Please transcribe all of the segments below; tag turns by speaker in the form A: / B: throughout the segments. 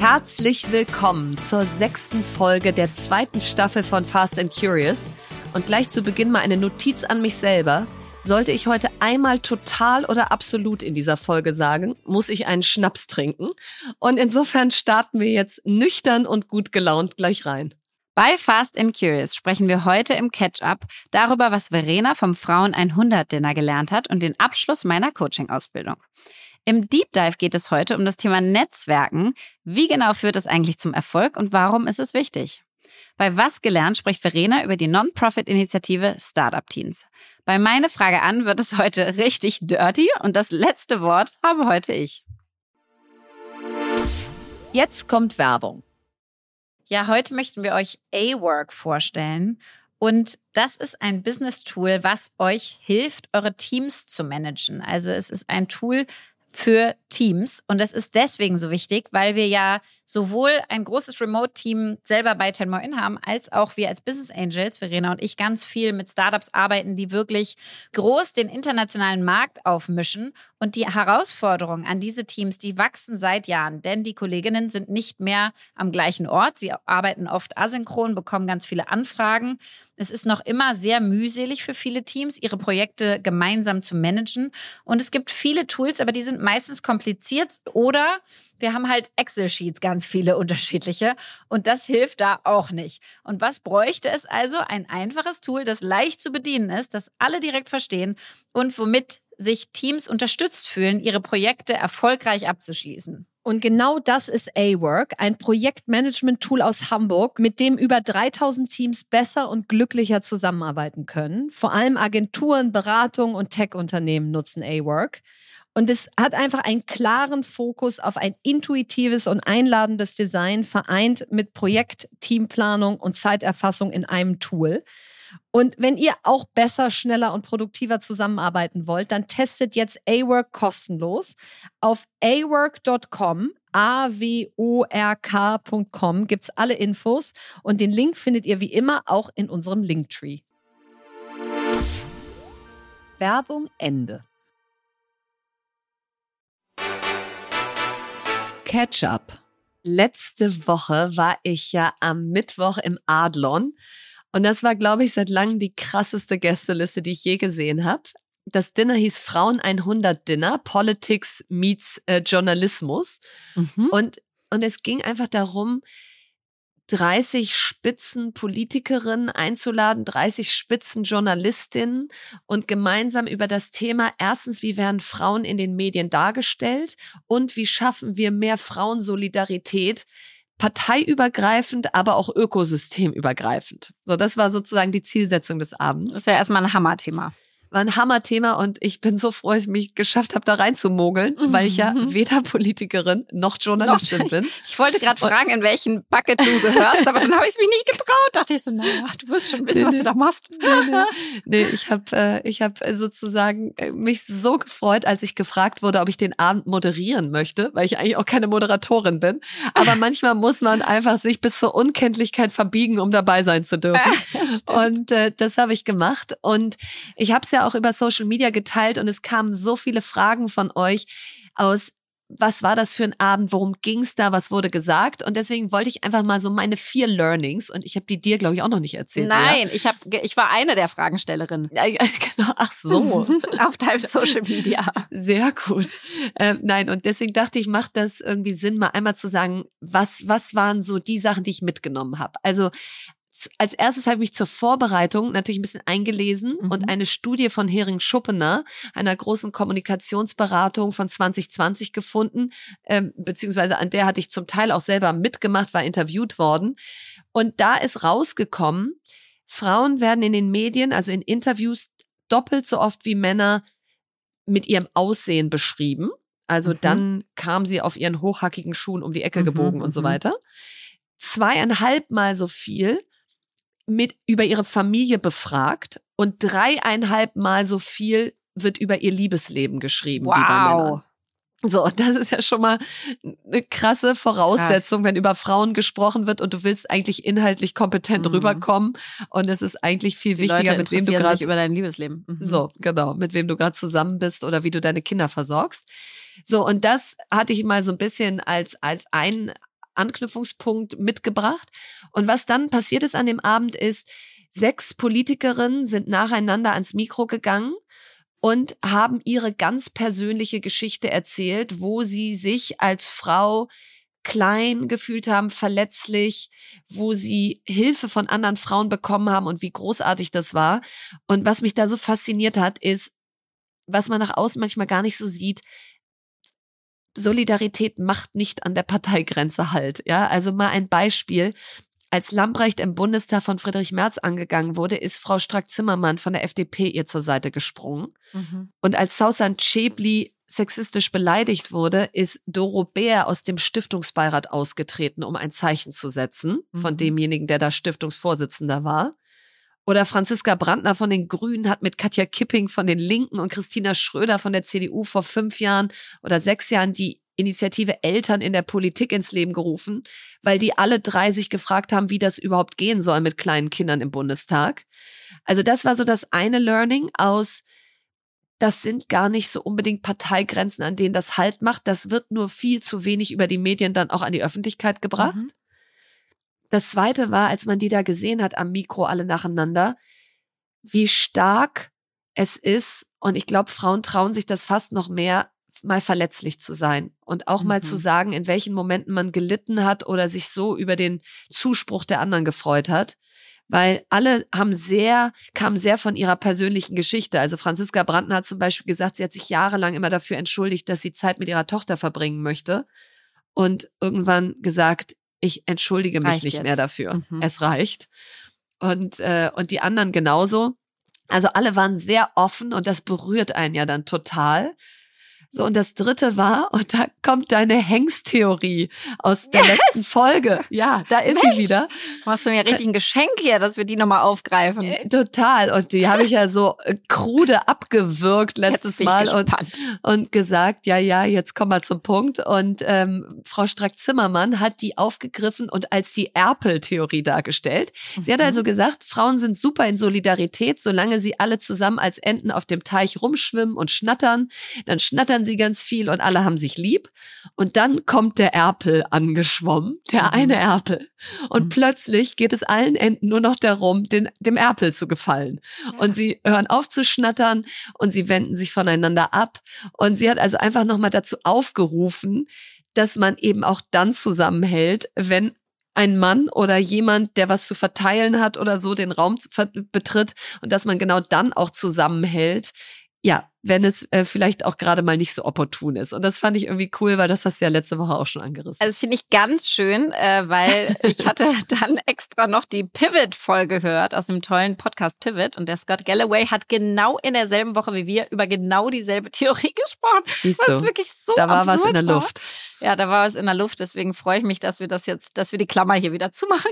A: Herzlich willkommen zur 6. Folge der 2. Staffel von Fast and Curious. Und gleich zu Beginn mal eine Notiz an mich selber. Sollte ich heute einmal total oder absolut in dieser Folge sagen, muss ich einen Schnaps trinken. Und insofern starten wir jetzt nüchtern und gut gelaunt gleich rein.
B: Bei Fast and Curious sprechen wir heute im Catch-up darüber, was Verena vom Frauen 100 Dinner gelernt hat und den Abschluss meiner Coaching-Ausbildung. Im Deep Dive geht es heute um das Thema Netzwerken. Wie genau führt es eigentlich zum Erfolg und warum ist es wichtig? Bei Was gelernt spricht Verena über die Non-Profit-Initiative Startup Teens. Bei Meine Frage an wird es heute richtig dirty und das letzte Wort habe heute ich.
A: Jetzt kommt Werbung.
B: Ja, heute möchten wir euch A-Work vorstellen. Und das ist ein Business-Tool, was euch hilft, eure Teams zu managen. Also es ist ein Tool für Teams. Und das ist deswegen so wichtig, weil wir ja sowohl ein großes Remote-Team selber bei 10 More In haben, als auch wir als Business Angels, Verena und ich, ganz viel mit Startups arbeiten, die wirklich groß den internationalen Markt aufmischen. Und die Herausforderungen an diese Teams, die wachsen seit Jahren, denn die Kolleginnen sind nicht mehr am gleichen Ort. Sie arbeiten oft asynchron, bekommen ganz viele Anfragen. Es ist noch immer sehr mühselig für viele Teams, ihre Projekte gemeinsam zu managen. Und es gibt viele Tools, aber die sind meistens kompliziert oder wir haben halt Excel-Sheets, ganz viele unterschiedliche. Und das hilft da auch nicht. Und was bräuchte es also? Ein einfaches Tool, das leicht zu bedienen ist, das alle direkt verstehen und womit sich Teams unterstützt fühlen, ihre Projekte erfolgreich abzuschließen.
A: Und genau das ist A-Work, ein Projektmanagement-Tool aus Hamburg, mit dem über 3000 Teams besser und glücklicher zusammenarbeiten können. Vor allem Agenturen, Beratungen und Tech-Unternehmen nutzen A-Work. Und es hat einfach einen klaren Fokus auf ein intuitives und einladendes Design, vereint mit Projekt, Teamplanung und Zeiterfassung in einem Tool. Und wenn ihr auch besser, schneller und produktiver zusammenarbeiten wollt, dann testet jetzt A-Work kostenlos. Auf awork.com, awork.com gibt's alle Infos und den Link findet ihr wie immer auch in unserem Linktree. Werbung Ende. Catch-up. Letzte Woche war ich ja am Mittwoch im Adlon. Und das war, glaube ich, seit langem die krasseste Gästeliste, die ich je gesehen habe. Das Dinner hieß Frauen 100 Dinner, Politics meets Journalismus. Und es ging einfach darum, 30 Spitzenpolitikerinnen einzuladen, 30 Spitzenjournalistinnen und gemeinsam über das Thema, erstens, wie werden Frauen in den Medien dargestellt und wie schaffen wir mehr Frauensolidarität, parteiübergreifend, aber auch ökosystemübergreifend. So, das war sozusagen die Zielsetzung des Abends.
B: Das ist ja erstmal ein Hammerthema.
A: War ein Hammerthema und ich bin so froh, dass ich mich geschafft habe, da reinzumogeln, weil ich ja weder Politikerin noch Journalistin bin.
B: Ich wollte gerade fragen, in welchen Bucket du gehörst, aber dann habe ich es mich nicht getraut. Dachte ich so, naja, du wirst schon wissen, was du da machst.
A: Nee, ich hab sozusagen mich so gefreut, als ich gefragt wurde, ob ich den Abend moderieren möchte, weil ich eigentlich auch keine Moderatorin bin. Aber manchmal muss man einfach sich bis zur Unkenntlichkeit verbiegen, um dabei sein zu dürfen. Und das habe ich gemacht. Und ich habe es ja auch über Social Media geteilt und es kamen so viele Fragen von euch aus, was war das für ein Abend, worum ging's da, was wurde gesagt, und deswegen wollte ich einfach mal so meine 4 Learnings, und ich habe die dir, glaube ich, auch noch nicht erzählt.
B: Nein, ich war eine der Fragestellerinnen.
A: Ja, genau, ach so.
B: Auf deinem Social Media.
A: Sehr gut. Nein, und deswegen dachte ich, macht das irgendwie Sinn, mal einmal zu sagen, was waren so die Sachen, die ich mitgenommen habe. Also als erstes habe ich mich zur Vorbereitung natürlich ein bisschen eingelesen und eine Studie von Hering-Schuppener, einer großen Kommunikationsberatung von 2020 gefunden, beziehungsweise an der hatte ich zum Teil auch selber mitgemacht, war interviewt worden. Und da ist rausgekommen, Frauen werden in den Medien, also in Interviews, doppelt so oft wie Männer mit ihrem Aussehen beschrieben. Also dann kamen sie auf ihren hochhackigen Schuhen um die Ecke gebogen und so weiter. 2,5 Mal so viel über ihre Familie befragt und 3,5 Mal so viel wird über ihr Liebesleben geschrieben wie bei Männern. So, das ist ja schon mal eine krasse Voraussetzung, wenn über Frauen gesprochen wird und du willst eigentlich inhaltlich kompetent rüberkommen und es ist eigentlich viel wichtiger, mit wem du gerade
B: über dein Liebesleben.
A: So, genau, mit wem du gerade zusammen bist oder wie du deine Kinder versorgst. So, und das hatte ich mal so ein bisschen als einen Anknüpfungspunkt mitgebracht. Und was dann passiert ist an dem Abend ist, 6 Politikerinnen sind nacheinander ans Mikro gegangen und haben ihre ganz persönliche Geschichte erzählt, wo sie sich als Frau klein gefühlt haben, verletzlich, wo sie Hilfe von anderen Frauen bekommen haben und wie großartig das war. Und was mich da so fasziniert hat, ist, was man nach außen manchmal gar nicht so sieht, Solidarität macht nicht an der Parteigrenze halt. Ja, also mal ein Beispiel. Als Lambrecht im Bundestag von Friedrich Merz angegangen wurde, ist Frau Strack-Zimmermann von der FDP ihr zur Seite gesprungen. Und als Sausan Schäbli sexistisch beleidigt wurde, ist Doro Bär aus dem Stiftungsbeirat ausgetreten, um ein Zeichen zu setzen von demjenigen, der da Stiftungsvorsitzender war. Oder Franziska Brandner von den Grünen hat mit Katja Kipping von den Linken und Christina Schröder von der CDU vor 5 Jahren oder 6 Jahren die Initiative Eltern in der Politik ins Leben gerufen, weil die alle 3 sich gefragt haben, wie das überhaupt gehen soll mit kleinen Kindern im Bundestag. Also das war so das eine Learning aus, das sind gar nicht so unbedingt Parteigrenzen, an denen das Halt macht. Das wird nur viel zu wenig über die Medien dann auch an die Öffentlichkeit gebracht. Das zweite war, als man die da gesehen hat am Mikro alle nacheinander, wie stark es ist. Und ich glaube, Frauen trauen sich das fast noch mehr, mal verletzlich zu sein und auch mal zu sagen, in welchen Momenten man gelitten hat oder sich so über den Zuspruch der anderen gefreut hat. Weil alle kamen sehr von ihrer persönlichen Geschichte. Also Franziska Brandner hat zum Beispiel gesagt, sie hat sich jahrelang immer dafür entschuldigt, dass sie Zeit mit ihrer Tochter verbringen möchte. Und irgendwann gesagt, ich entschuldige mich nicht mehr dafür. Es reicht. Und die anderen genauso. Also alle waren sehr offen und das berührt einen ja dann total. So, und das dritte war, und da kommt deine Hengsttheorie aus der letzten Folge. Ja, da ist sie wieder.
B: Machst du mir richtig ein Geschenk hier, dass wir die nochmal aufgreifen.
A: Total. Und die habe ich ja so krude abgewürgt letztes Mal und gesagt, ja, jetzt kommen wir zum Punkt. Und Frau Strack-Zimmermann hat die aufgegriffen und als die Erpel-Theorie dargestellt. Sie hat also gesagt, Frauen sind super in Solidarität, solange sie alle zusammen als Enten auf dem Teich rumschwimmen und schnattern. Dann schnattern sie ganz viel und alle haben sich lieb. Und dann kommt der Erpel angeschwommen, der eine Erpel. Und plötzlich geht es allen Enten nur noch darum, dem Erpel zu gefallen. Und sie hören auf zu schnattern und sie wenden sich voneinander ab. Und sie hat also einfach nochmal dazu aufgerufen, dass man eben auch dann zusammenhält, wenn ein Mann oder jemand, der was zu verteilen hat oder so, den Raum betritt und dass man genau dann auch zusammenhält. Ja, wenn es vielleicht auch gerade mal nicht so opportun ist. Und das fand ich irgendwie cool, weil das hast du ja letzte Woche auch schon angerissen.
B: Also das finde ich ganz schön, weil ich hatte dann extra noch die Pivot-Folge gehört aus dem tollen Podcast Pivot. Und der Scott Galloway hat genau in derselben Woche wie wir über genau dieselbe Theorie gesprochen.
A: Siehst du,
B: was wirklich so
A: da war was in der Luft.
B: Ja, da war was in der Luft. Deswegen freue ich mich, dass wir die Klammer hier wieder zumachen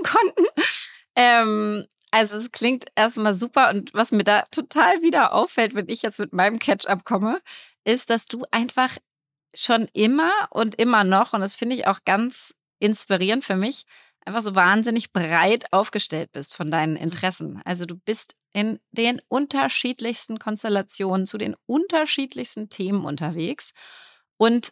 B: konnten. Also es klingt erstmal super und was mir da total wieder auffällt, wenn ich jetzt mit meinem Catch-up komme, ist, dass du einfach schon immer und immer noch, und das finde ich auch ganz inspirierend für mich, einfach so wahnsinnig breit aufgestellt bist von deinen Interessen. Also du bist in den unterschiedlichsten Konstellationen zu den unterschiedlichsten Themen unterwegs und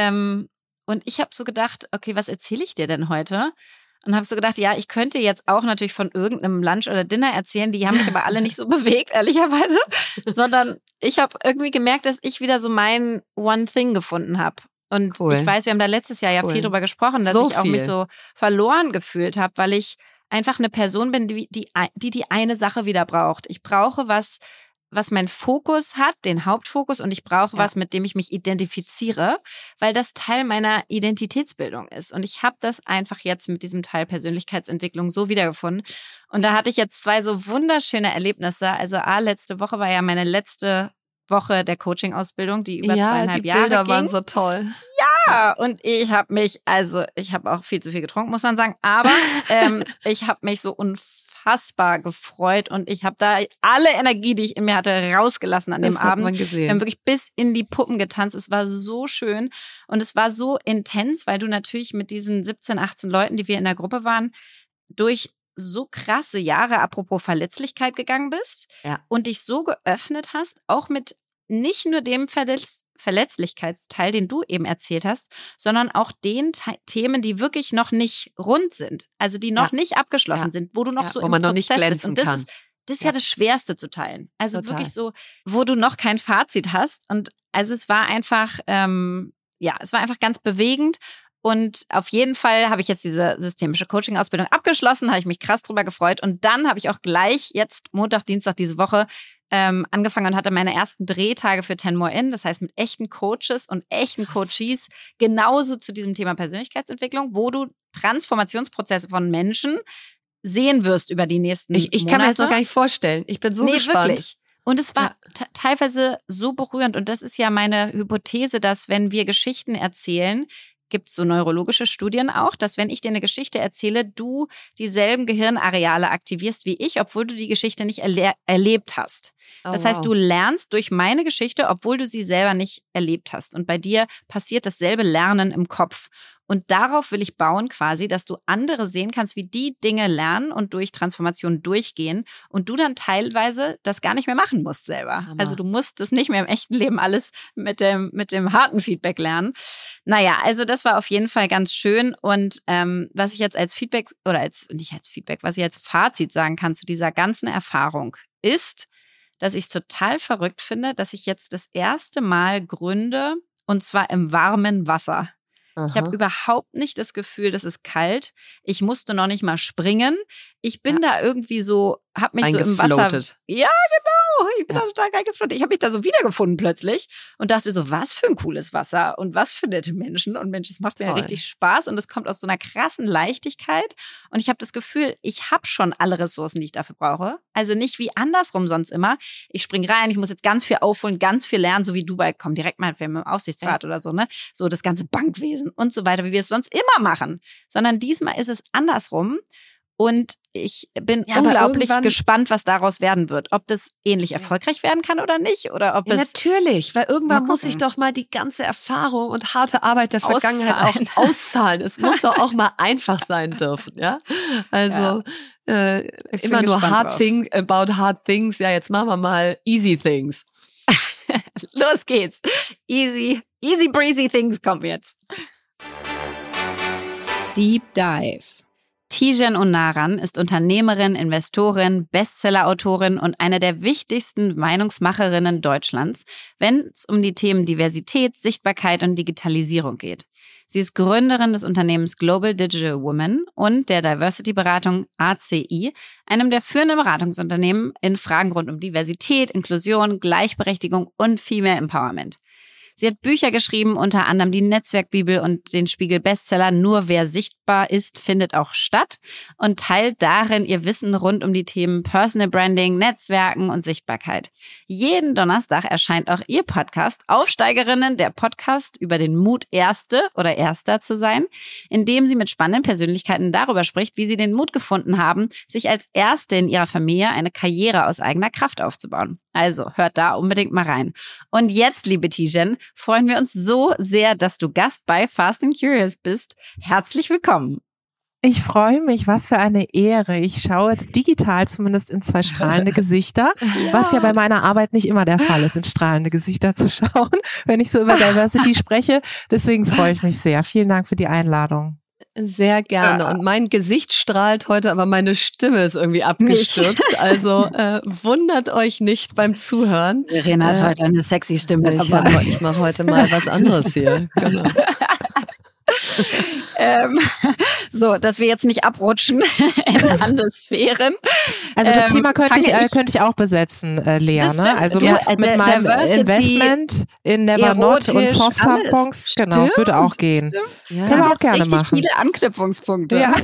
B: ich habe so gedacht, okay, was erzähle ich dir denn heute? Und habe so gedacht, ja, ich könnte jetzt auch natürlich von irgendeinem Lunch oder Dinner erzählen, die haben mich aber alle nicht so bewegt, ehrlicherweise, sondern ich habe irgendwie gemerkt, dass ich wieder so mein One Thing gefunden habe. Und ich weiß, wir haben da letztes Jahr ja viel drüber gesprochen, dass ich auch mich so verloren gefühlt habe, weil ich einfach eine Person bin, die eine Sache wieder braucht. Ich brauche was mein Fokus hat, den Hauptfokus, und ich brauche was, mit dem ich mich identifiziere, weil das Teil meiner Identitätsbildung ist. Und ich habe das einfach jetzt mit diesem Teil Persönlichkeitsentwicklung so wiedergefunden. Und da hatte ich jetzt 2 so wunderschöne Erlebnisse. Also letzte Woche war ja meine letzte Woche der Coaching-Ausbildung, die über 2,5 Jahre ging.
A: Ja, die Bilder waren so toll.
B: Ja, und ich habe auch viel zu viel getrunken, muss man sagen, aber ich habe mich so unfassbar gefreut und ich habe da alle Energie, die ich in mir hatte, rausgelassen an dem Abend.
A: Man gesehen.
B: Wir haben wirklich bis in die Puppen getanzt. Es war so schön und es war so intens, weil du natürlich mit diesen 17, 18 Leuten, die wir in der Gruppe waren, durch so krasse Jahre, apropos Verletzlichkeit, gegangen bist und dich so geöffnet hast, auch mit nicht nur dem Verletzlichkeitsteil, den du eben erzählt hast, sondern auch den Themen, die wirklich noch nicht rund sind, also die noch nicht abgeschlossen sind, wo du noch so
A: wo
B: im
A: man noch
B: Prozess
A: nicht glänzen
B: bist. Und das
A: kann.
B: ist ja das Schwerste zu teilen. Also
A: Total.
B: wirklich so, wo du noch kein Fazit hast. Und also es war einfach, es war einfach ganz bewegend. Und auf jeden Fall habe ich jetzt diese systemische Coaching-Ausbildung abgeschlossen, habe ich mich krass drüber gefreut. Und dann habe ich auch gleich jetzt Montag, Dienstag diese Woche angefangen und hatte meine ersten Drehtage für 10 More In. Das heißt mit echten Coaches und echten Coaches genauso zu diesem Thema Persönlichkeitsentwicklung, wo du Transformationsprozesse von Menschen sehen wirst über die nächsten Monate.
A: Ich kann mir das noch gar nicht vorstellen. Ich bin so gespannt.
B: Wirklich. Und es war teilweise so berührend. Und das ist ja meine Hypothese, dass wenn wir Geschichten erzählen, gibt es so neurologische Studien auch, dass wenn ich dir eine Geschichte erzähle, du dieselben Gehirnareale aktivierst wie ich, obwohl du die Geschichte nicht erlebt hast. Das heißt, du lernst durch meine Geschichte, obwohl du sie selber nicht erlebt hast. Und bei dir passiert dasselbe Lernen im Kopf. Und darauf will ich bauen quasi, dass du andere sehen kannst, wie die Dinge lernen und durch Transformation durchgehen und du dann teilweise das gar nicht mehr machen musst selber.
A: Hammer.
B: Also du musst das nicht mehr im echten Leben alles mit dem harten Feedback lernen. Naja, also das war auf jeden Fall ganz schön. Und was ich jetzt als Feedback was ich als Fazit sagen kann zu dieser ganzen Erfahrung ist, dass ich es total verrückt finde, dass ich jetzt das erste Mal gründe und zwar im warmen Wasser.
A: Aha.
B: Ich habe überhaupt nicht das Gefühl, das ist kalt. Ich musste noch nicht mal springen. Ich bin da irgendwie so, habe mich so im Wasser. Ja, genau. Ich bin da total reingefloatet. Ich habe mich da so wiedergefunden plötzlich und dachte so, was für ein cooles Wasser und was für nette Menschen. Und Mensch, es macht mir ja richtig Spaß und es kommt aus so einer krassen Leichtigkeit. Und ich habe das Gefühl, ich habe schon alle Ressourcen, die ich dafür brauche. Also nicht wie andersrum sonst immer. Ich springe rein, ich muss jetzt ganz viel aufholen, ganz viel lernen, so wie Dubai, komm direkt mal im Aufsichtsrat oder so, ne? So das ganze Bankwesen und so weiter, wie wir es sonst immer machen. Sondern diesmal ist es andersrum. Und ich bin unglaublich gespannt, was daraus werden wird. Ob das ähnlich erfolgreich werden kann oder nicht. Oder ob es
A: natürlich, weil irgendwann muss ich doch mal die ganze Erfahrung und harte Arbeit der Vergangenheit auch auszahlen. Es muss doch auch mal einfach sein dürfen, ja? Also immer nur think about hard things. Ja, jetzt machen wir mal easy things.
B: Los geht's. Easy breezy things kommen jetzt. Deep Dive. Tijen Onaran ist Unternehmerin, Investorin, Bestsellerautorin und eine der wichtigsten Meinungsmacherinnen Deutschlands, wenn es um die Themen Diversität, Sichtbarkeit und Digitalisierung geht. Sie ist Gründerin des Unternehmens Global Digital Women und der Diversity-Beratung ACI, einem der führenden Beratungsunternehmen in Fragen rund um Diversität, Inklusion, Gleichberechtigung und Female Empowerment. Sie hat Bücher geschrieben, unter anderem die Netzwerkbibel und den Spiegel-Bestseller Nur wer sichtbar ist, findet auch statt und teilt darin ihr Wissen rund um die Themen Personal Branding, Netzwerken und Sichtbarkeit. Jeden Donnerstag erscheint auch ihr Podcast Aufsteigerinnen, der Podcast über den Mut, Erste oder Erster zu sein, in dem sie mit spannenden Persönlichkeiten darüber spricht, wie sie den Mut gefunden haben, sich als Erste in ihrer Familie eine Karriere aus eigener Kraft aufzubauen. Also hört da unbedingt mal rein. Und jetzt, liebe Tijen, freuen wir uns so sehr, dass du Gast bei Fast and Curious bist. Herzlich willkommen.
C: Ich freue mich, was für eine Ehre. Ich schaue digital zumindest in 2 strahlende Gesichter, was ja bei meiner Arbeit nicht immer der Fall ist, in strahlende Gesichter zu schauen, wenn ich so über Diversity spreche. Deswegen freue ich mich sehr. Vielen Dank für die Einladung.
A: Sehr gerne. Und mein Gesicht strahlt heute, aber meine Stimme ist irgendwie abgestürzt. Also wundert euch nicht beim Zuhören.
B: Verena hat heute eine sexy Stimme.
A: Ich mache heute mal was anderes hier. Genau.
B: So, dass wir jetzt nicht abrutschen in andere Sphären.
C: Also das Thema könnte ich auch besetzen, Lea. Ne? Also mit meinem Investment in Never-Not und Soft-Tampons, genau, würde auch gehen.
B: Ja.
C: Können wir auch gerne machen.
B: Viele Anknüpfungspunkte. Ja.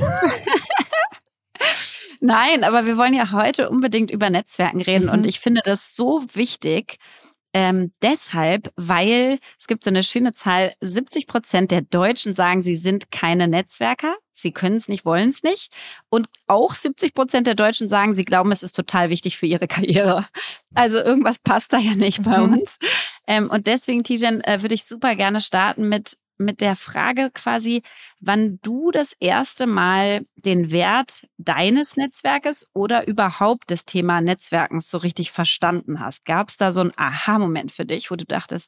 B: Nein, aber wir wollen ja heute unbedingt über Netzwerken reden und ich finde das so wichtig. Deshalb, weil es gibt so eine schöne Zahl, 70% der Deutschen sagen, sie sind keine Netzwerker, sie können es nicht, wollen es nicht. Und auch 70% der Deutschen sagen, sie glauben, es ist total wichtig für ihre Karriere. Also irgendwas passt da ja nicht bei uns. Und deswegen, Tijen, würde ich super gerne starten mit mit der Frage quasi, wann du das erste Mal den Wert deines Netzwerkes oder überhaupt das Thema Netzwerkens so richtig verstanden hast. Gab es da so einen Aha-Moment für dich, wo du dachtest,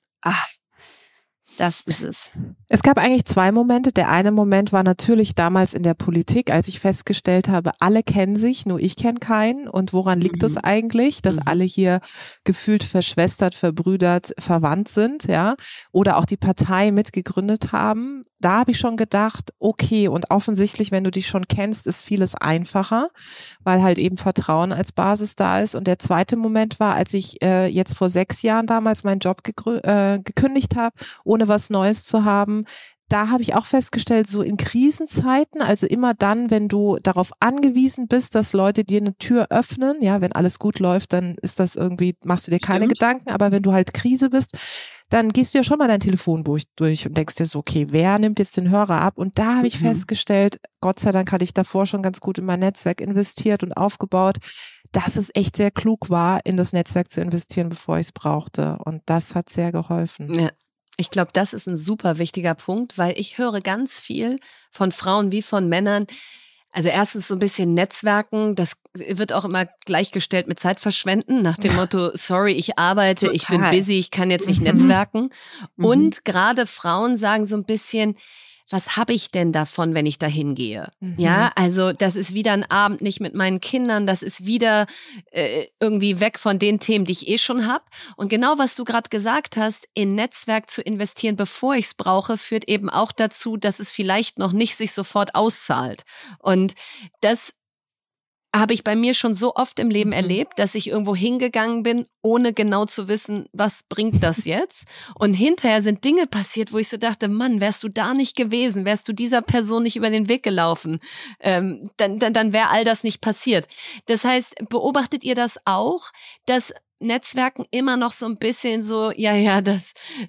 B: das ist es?
C: Es gab eigentlich 2 Momente. Der eine Moment war natürlich damals in der Politik, als ich festgestellt habe, alle kennen sich, nur ich kenne keinen. Und woran liegt es eigentlich, dass alle hier gefühlt verschwestert, verbrüdert, verwandt sind, ja? Oder auch die Partei mitgegründet haben. Da habe ich schon gedacht, okay, und offensichtlich, wenn du dich schon kennst, ist vieles einfacher, weil halt eben Vertrauen als Basis da ist. Und der zweite Moment war, als ich jetzt vor 6 Jahren damals meinen Job gekündigt habe, ohne was Neues zu haben. Da habe ich auch festgestellt, so in Krisenzeiten, also immer dann, wenn du darauf angewiesen bist, dass Leute dir eine Tür öffnen, ja, wenn alles gut läuft, dann ist das irgendwie, machst du dir keine Gedanken, aber wenn du halt Krise bist, dann gehst du ja schon mal dein Telefonbuch durch und denkst dir so, okay, wer nimmt jetzt den Hörer ab? Und da habe ich festgestellt, Gott sei Dank hatte ich davor schon ganz gut in mein Netzwerk investiert und aufgebaut, dass es echt sehr klug war, in das Netzwerk zu investieren, bevor ich es brauchte. Und das hat sehr geholfen.
A: Ja. Ich glaube, das ist ein super wichtiger Punkt, weil ich höre ganz viel von Frauen wie von Männern. Also erstens so ein bisschen Netzwerken, das wird auch immer gleichgestellt mit Zeitverschwenden, nach dem Motto, sorry, ich arbeite, ich bin busy, ich kann jetzt nicht netzwerken. Und gerade Frauen sagen so ein bisschen, was habe ich denn davon, wenn ich da hingehe? Ja, also das ist wieder ein Abend nicht mit meinen Kindern, das ist wieder irgendwie weg von den Themen, die ich eh schon habe. Und genau, was du gerade gesagt hast, in Netzwerk zu investieren, bevor ich es brauche, führt eben auch dazu, dass es vielleicht noch nicht sich sofort auszahlt. Und das habe ich bei mir schon so oft im Leben erlebt, dass ich irgendwo hingegangen bin, ohne genau zu wissen, was bringt das jetzt? Und hinterher sind Dinge passiert, wo ich so dachte, Mann, wärst du da nicht gewesen, wärst du dieser Person nicht über den Weg gelaufen, dann wäre all das nicht passiert. Das heißt, beobachtet ihr das auch, dass Netzwerken immer noch so ein bisschen so, das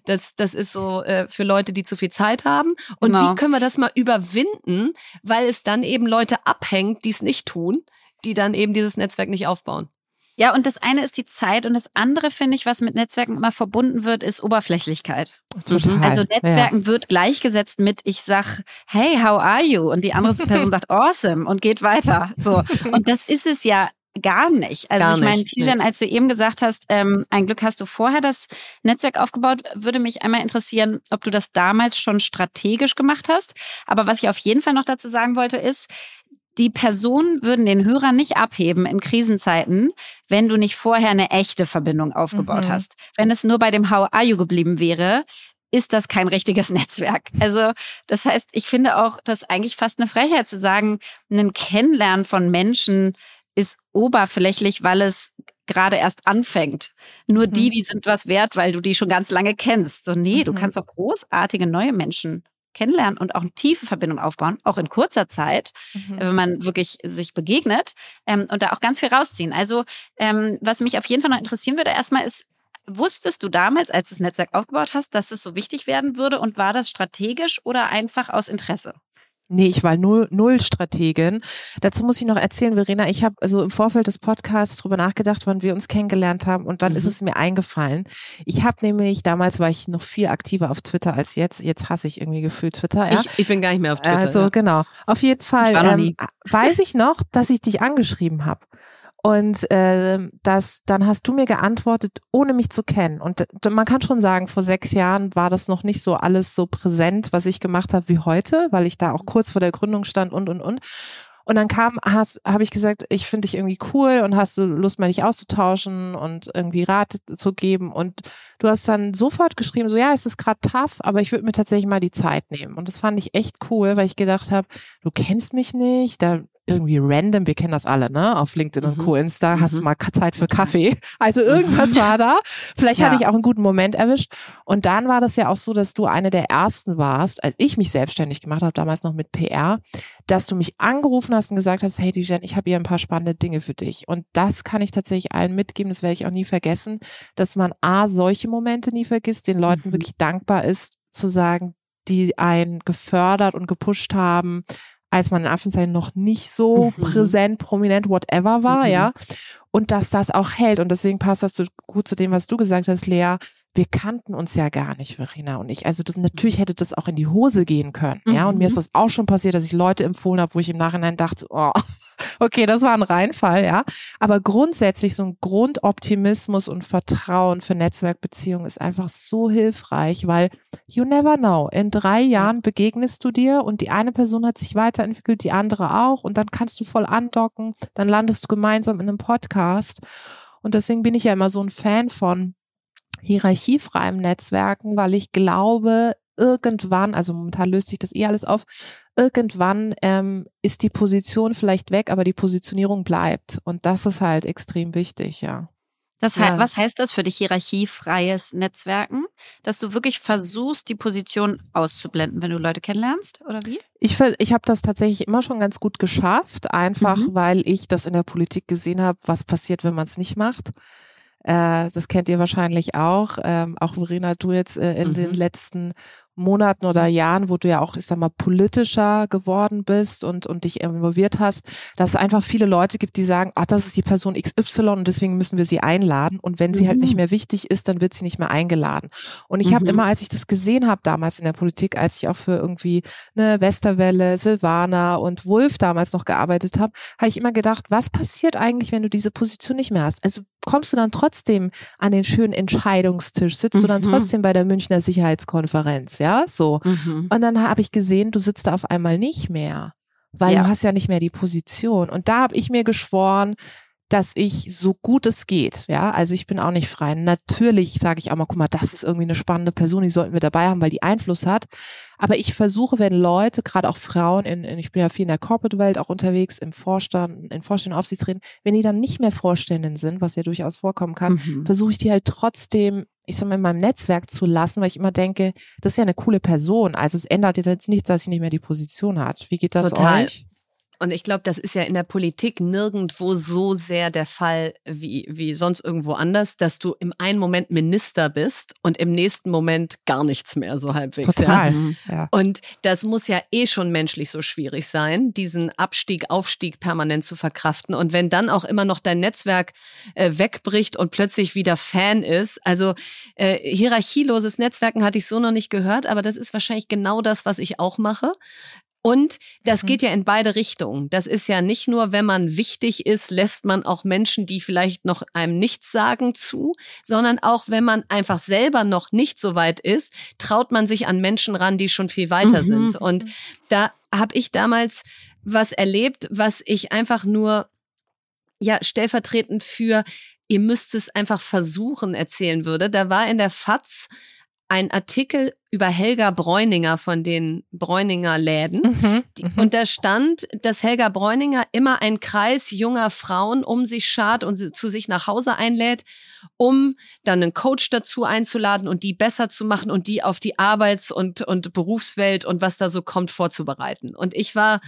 A: ist so für Leute, die zu viel Zeit haben. Und wie können wir das mal überwinden, weil es dann eben Leute abhängt, die es nicht tun, die dann eben dieses Netzwerk nicht aufbauen.
B: Ja, und das eine ist die Zeit und das andere, finde ich, was mit Netzwerken immer verbunden wird, ist Oberflächlichkeit.
C: Total.
B: Also Netzwerken wird gleichgesetzt mit, ich sag, hey, how are you? Und die andere Person sagt, awesome und geht weiter. So. Und das ist es ja gar nicht. Also ich meine, Tijan, als du eben gesagt hast, ein Glück hast du vorher das Netzwerk aufgebaut, würde mich einmal interessieren, ob du das damals schon strategisch gemacht hast. Aber was ich auf jeden Fall noch dazu sagen wollte, ist, die Personen würden den Hörer nicht abheben in Krisenzeiten, wenn du nicht vorher eine echte Verbindung aufgebaut hast. Wenn es nur bei dem How are you geblieben wäre, ist das kein richtiges Netzwerk. Also das heißt, ich finde auch, das ist eigentlich fast eine Frechheit zu sagen, ein Kennenlernen von Menschen ist oberflächlich, weil es gerade erst anfängt. Nur die sind was wert, weil du die schon ganz lange kennst. So, nee, du kannst auch großartige neue Menschen kennenlernen und auch eine tiefe Verbindung aufbauen, auch in kurzer Zeit, wenn man wirklich sich begegnet und da auch ganz viel rausziehen. Also was mich auf jeden Fall noch interessieren würde, erstmal ist, wusstest du damals, als du das Netzwerk aufgebaut hast, dass es so wichtig werden würde und war das strategisch oder einfach aus Interesse?
C: Nee, ich war null Strategin. Dazu muss ich noch erzählen, Verena, ich habe also im Vorfeld des Podcasts drüber nachgedacht, wann wir uns kennengelernt haben und dann ist es mir eingefallen. Ich habe nämlich, damals war ich noch viel aktiver auf Twitter als jetzt. Jetzt hasse ich irgendwie gefühlt Twitter. Ja?
A: Ich bin gar nicht mehr auf Twitter.
C: Also genau. Auf jeden Fall weiß ich noch, dass ich dich angeschrieben habe. Und dann hast du mir geantwortet, ohne mich zu kennen. Und man kann schon sagen, vor 6 Jahren war das noch nicht so alles so präsent, was ich gemacht habe wie heute, weil ich da auch kurz vor der Gründung stand und. Und dann habe ich gesagt, ich finde dich irgendwie cool und hast du Lust, mal dich auszutauschen und irgendwie Rat zu geben. Und du hast dann sofort geschrieben, so ja, es ist gerade tough, aber ich würde mir tatsächlich mal die Zeit nehmen. Und das fand ich echt cool, weil ich gedacht habe, du kennst mich nicht, da irgendwie random, wir kennen das alle, ne? Auf LinkedIn und Co. Insta, hast du mal Zeit für Kaffee? Also irgendwas war da. Vielleicht hatte ich auch einen guten Moment erwischt. Und dann war das ja auch so, dass du eine der ersten warst, als ich mich selbstständig gemacht habe, damals noch mit PR, dass du mich angerufen hast und gesagt hast, hey Tijan, ich habe hier ein paar spannende Dinge für dich. Und das kann ich tatsächlich allen mitgeben, das werde ich auch nie vergessen, dass man solche Momente nie vergisst, den Leuten wirklich dankbar ist, zu sagen, die einen gefördert und gepusht haben, als man in Anführungszeichen noch nicht so präsent, prominent, whatever war, ja. Und dass das auch hält. Und deswegen passt das so gut zu dem, was du gesagt hast, Lea. Wir kannten uns ja gar nicht, Verena und ich. Also natürlich hätte das auch in die Hose gehen können, ja. Und mir ist das auch schon passiert, dass ich Leute empfohlen habe, wo ich im Nachhinein dachte, oh, okay, das war ein Reinfall, ja. Aber grundsätzlich so ein Grundoptimismus und Vertrauen für Netzwerkbeziehungen ist einfach so hilfreich, weil you never know. In 3 Jahren begegnest du dir und die eine Person hat sich weiterentwickelt, die andere auch. Und dann kannst du voll andocken, dann landest du gemeinsam in einem Podcast. Und deswegen bin ich ja immer so ein Fan von hierarchiefreiem Netzwerken, weil ich glaube, irgendwann, also momentan löst sich das alles auf, irgendwann ist die Position vielleicht weg, aber die Positionierung bleibt. Und das ist halt extrem wichtig, ja.
B: Was heißt das für dich, hierarchiefreies Netzwerken? Dass du wirklich versuchst, die Position auszublenden, wenn du Leute kennenlernst, oder wie?
C: Ich habe das tatsächlich immer schon ganz gut geschafft, einfach weil ich das in der Politik gesehen habe, was passiert, wenn man es nicht macht. Das kennt ihr wahrscheinlich auch. Auch Verena, du jetzt in den letzten Monaten oder Jahren, wo du ja auch, ich sag mal, politischer geworden bist und dich involviert hast, dass es einfach viele Leute gibt, die sagen, ach, das ist die Person XY und deswegen müssen wir sie einladen. Und wenn sie halt nicht mehr wichtig ist, dann wird sie nicht mehr eingeladen. Und ich habe immer, als ich das gesehen habe damals in der Politik, als ich auch für irgendwie eine Westerwelle, Silvana und Wulff damals noch gearbeitet habe, habe ich immer gedacht, was passiert eigentlich, wenn du diese Position nicht mehr hast? Also kommst du dann trotzdem an den schönen Entscheidungstisch? Sitzt du dann trotzdem bei der Münchner Sicherheitskonferenz? Ja, so. Und dann habe ich gesehen, du sitzt da auf einmal nicht mehr, weil du hast ja nicht mehr die Position. Und da habe ich mir geschworen, dass ich so gut es geht, ja, also ich bin auch nicht frei. Natürlich sage ich auch mal, guck mal, das ist irgendwie eine spannende Person, die sollten wir dabei haben, weil die Einfluss hat. Aber ich versuche, wenn Leute, gerade auch Frauen, ich bin ja viel in der Corporate-Welt auch unterwegs, im Vorstand, in Vorständen, Aufsichtsräten, wenn die dann nicht mehr Vorständin sind, was ja durchaus vorkommen kann, versuche ich die halt trotzdem, ich sag mal, in meinem Netzwerk zu lassen, weil ich immer denke, das ist ja eine coole Person. Also es ändert jetzt nichts, dass sie nicht mehr die Position hat. Wie geht das euch?
A: Und ich glaube, das ist ja in der Politik nirgendwo so sehr der Fall wie sonst irgendwo anders, dass du im einen Moment Minister bist und im nächsten Moment gar nichts mehr, so halbwegs.
C: Total.
A: Ja. Und das muss ja schon menschlich so schwierig sein, diesen Abstieg, Aufstieg permanent zu verkraften. Und wenn dann auch immer noch dein Netzwerk wegbricht und plötzlich wieder Fan ist, also hierarchieloses Netzwerken hatte ich so noch nicht gehört, aber das ist wahrscheinlich genau das, was ich auch mache. Und das geht ja in beide Richtungen. Das ist ja nicht nur, wenn man wichtig ist, lässt man auch Menschen, die vielleicht noch einem nichts sagen, zu, sondern auch, wenn man einfach selber noch nicht so weit ist, traut man sich an Menschen ran, die schon viel weiter sind. Und da habe ich damals was erlebt, was ich einfach nur stellvertretend für, ihr müsst es einfach versuchen, erzählen würde. Da war in der FAZ ein Artikel über Helga Bräuninger von den Bräuninger Läden. Und da stand, dass Helga Bräuninger immer einen Kreis junger Frauen um sich schart und sie zu sich nach Hause einlädt, um dann einen Coach dazu einzuladen und die besser zu machen und die auf die Arbeits- und Berufswelt und was da so kommt vorzubereiten. Und ich war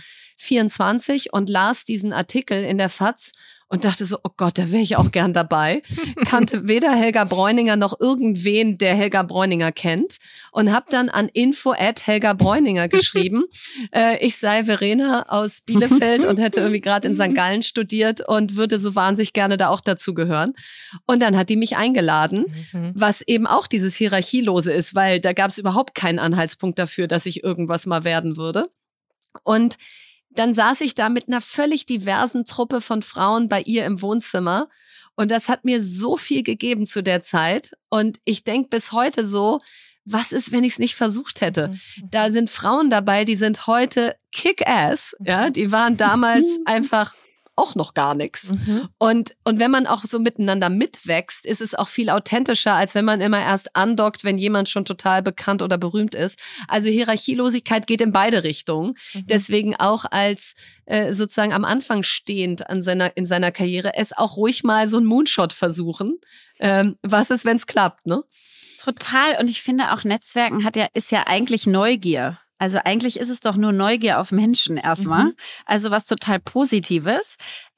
A: 24 und las diesen Artikel in der FAZ und dachte so, oh Gott, da wäre ich auch gern dabei. Kannte weder Helga Bräuninger noch irgendwen, der Helga Bräuninger kennt. Und habe dann an info@Helga Bräuninger geschrieben. Ich sei Verena aus Bielefeld und hätte irgendwie gerade in St. Gallen studiert und würde so wahnsinnig gerne da auch dazugehören. Und dann hat die mich eingeladen, was eben auch dieses Hierarchielose ist, weil da gab es überhaupt keinen Anhaltspunkt dafür, dass ich irgendwas mal werden würde. Und dann saß ich da mit einer völlig diversen Truppe von Frauen bei ihr im Wohnzimmer und das hat mir so viel gegeben zu der Zeit und ich denke bis heute so, was ist, wenn ich es nicht versucht hätte? Da sind Frauen dabei, die sind heute Kick-Ass, ja, die waren damals einfach auch noch gar nichts. Und wenn man auch so miteinander mitwächst, ist es auch viel authentischer, als wenn man immer erst andockt, wenn jemand schon total bekannt oder berühmt ist. Also Hierarchielosigkeit geht in beide Richtungen. Deswegen auch als sozusagen am Anfang stehend in seiner Karriere, es auch ruhig mal so einen Moonshot versuchen. Was ist, wenn es klappt, ne?
B: Total. Und ich finde auch Netzwerken ist ja eigentlich Neugier. Also eigentlich ist es doch nur Neugier auf Menschen erstmal. Also was total Positives.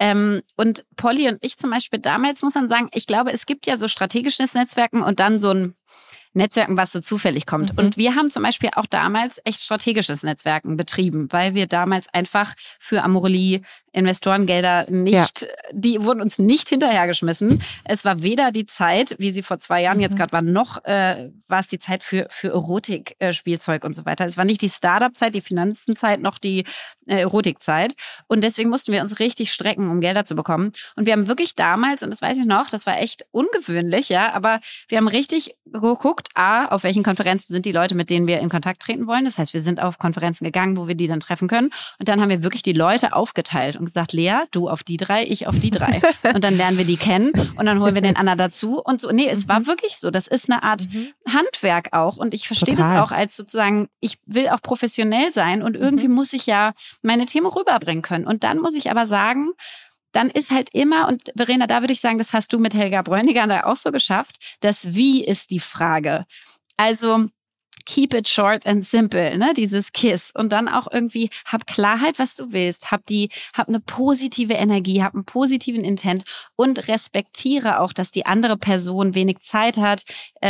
B: Und Polly und ich zum Beispiel damals, muss man sagen, ich glaube, es gibt ja so strategisches Netzwerken und dann so ein Netzwerken, was so zufällig kommt. Und wir haben zum Beispiel auch damals echt strategisches Netzwerken betrieben, weil wir damals einfach für Amorelie Investorengelder nicht, die wurden uns nicht hinterhergeschmissen. Es war weder die Zeit, wie sie vor 2 Jahren jetzt gerade war, noch war es die Zeit für Erotik-Spielzeug und so weiter. Es war nicht die Startup-Zeit, die Finanzenzeit, noch die Erotikzeit. Und deswegen mussten wir uns richtig strecken, um Gelder zu bekommen. Und wir haben wirklich damals, und das weiß ich noch, das war echt ungewöhnlich, ja, aber wir haben richtig geguckt, auf welchen Konferenzen sind die Leute, mit denen wir in Kontakt treten wollen. Das heißt, wir sind auf Konferenzen gegangen, wo wir die dann treffen können. Und dann haben wir wirklich die Leute aufgeteilt und gesagt, Lea, du auf die 3, ich auf die 3. Und dann lernen wir die kennen und dann holen wir den anderen dazu und so. Nee, es war wirklich so. Das ist eine Art Handwerk auch. Und ich verstehe das auch als sozusagen, ich will auch professionell sein und irgendwie muss ich ja meine Themen rüberbringen können. Und dann muss ich aber sagen, dann ist halt immer, und Verena, da würde ich sagen, das hast du mit Helga Bräuniger da auch so geschafft, das Wie ist die Frage. Also keep it short and simple, ne? Dieses KISS. Und dann auch irgendwie, hab Klarheit, was du willst. Hab eine positive Energie, hab einen positiven Intent und respektiere auch, dass die andere Person wenig Zeit hat,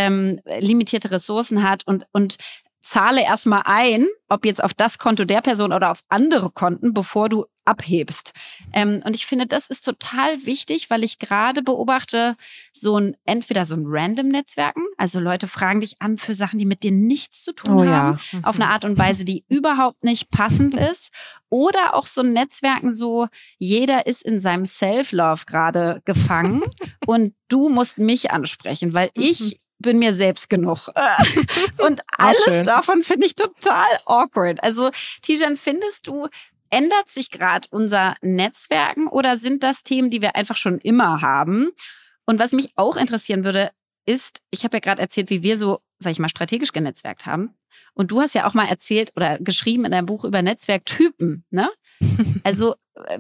B: limitierte Ressourcen hat und zahle erstmal ein, ob jetzt auf das Konto der Person oder auf andere Konten, bevor du abhebst. Und ich finde, das ist total wichtig, weil ich gerade beobachte, entweder so ein Random-Netzwerken, also Leute fragen dich an für Sachen, die mit dir nichts zu tun haben, auf eine Art und Weise, die überhaupt nicht passend ist. Oder auch so ein Netzwerken so, jeder ist in seinem Self-Love gerade gefangen und du musst mich ansprechen, weil ich bin mir selbst genug. Und alles davon finde ich total awkward. Also, Tijan, findest du, ändert sich gerade unser Netzwerken oder sind das Themen, die wir einfach schon immer haben? Und was mich auch interessieren würde, ist, ich habe ja gerade erzählt, wie wir so, sag ich mal, strategisch genetzwerkt haben. Und du hast ja auch mal erzählt oder geschrieben in deinem Buch über Netzwerktypen, ne? Also,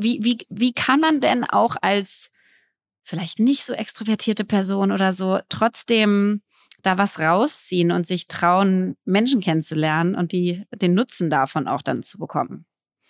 B: wie kann man denn auch als vielleicht nicht so extrovertierte Person oder so trotzdem da was rausziehen und sich trauen, Menschen kennenzulernen und den Nutzen davon auch dann zu bekommen?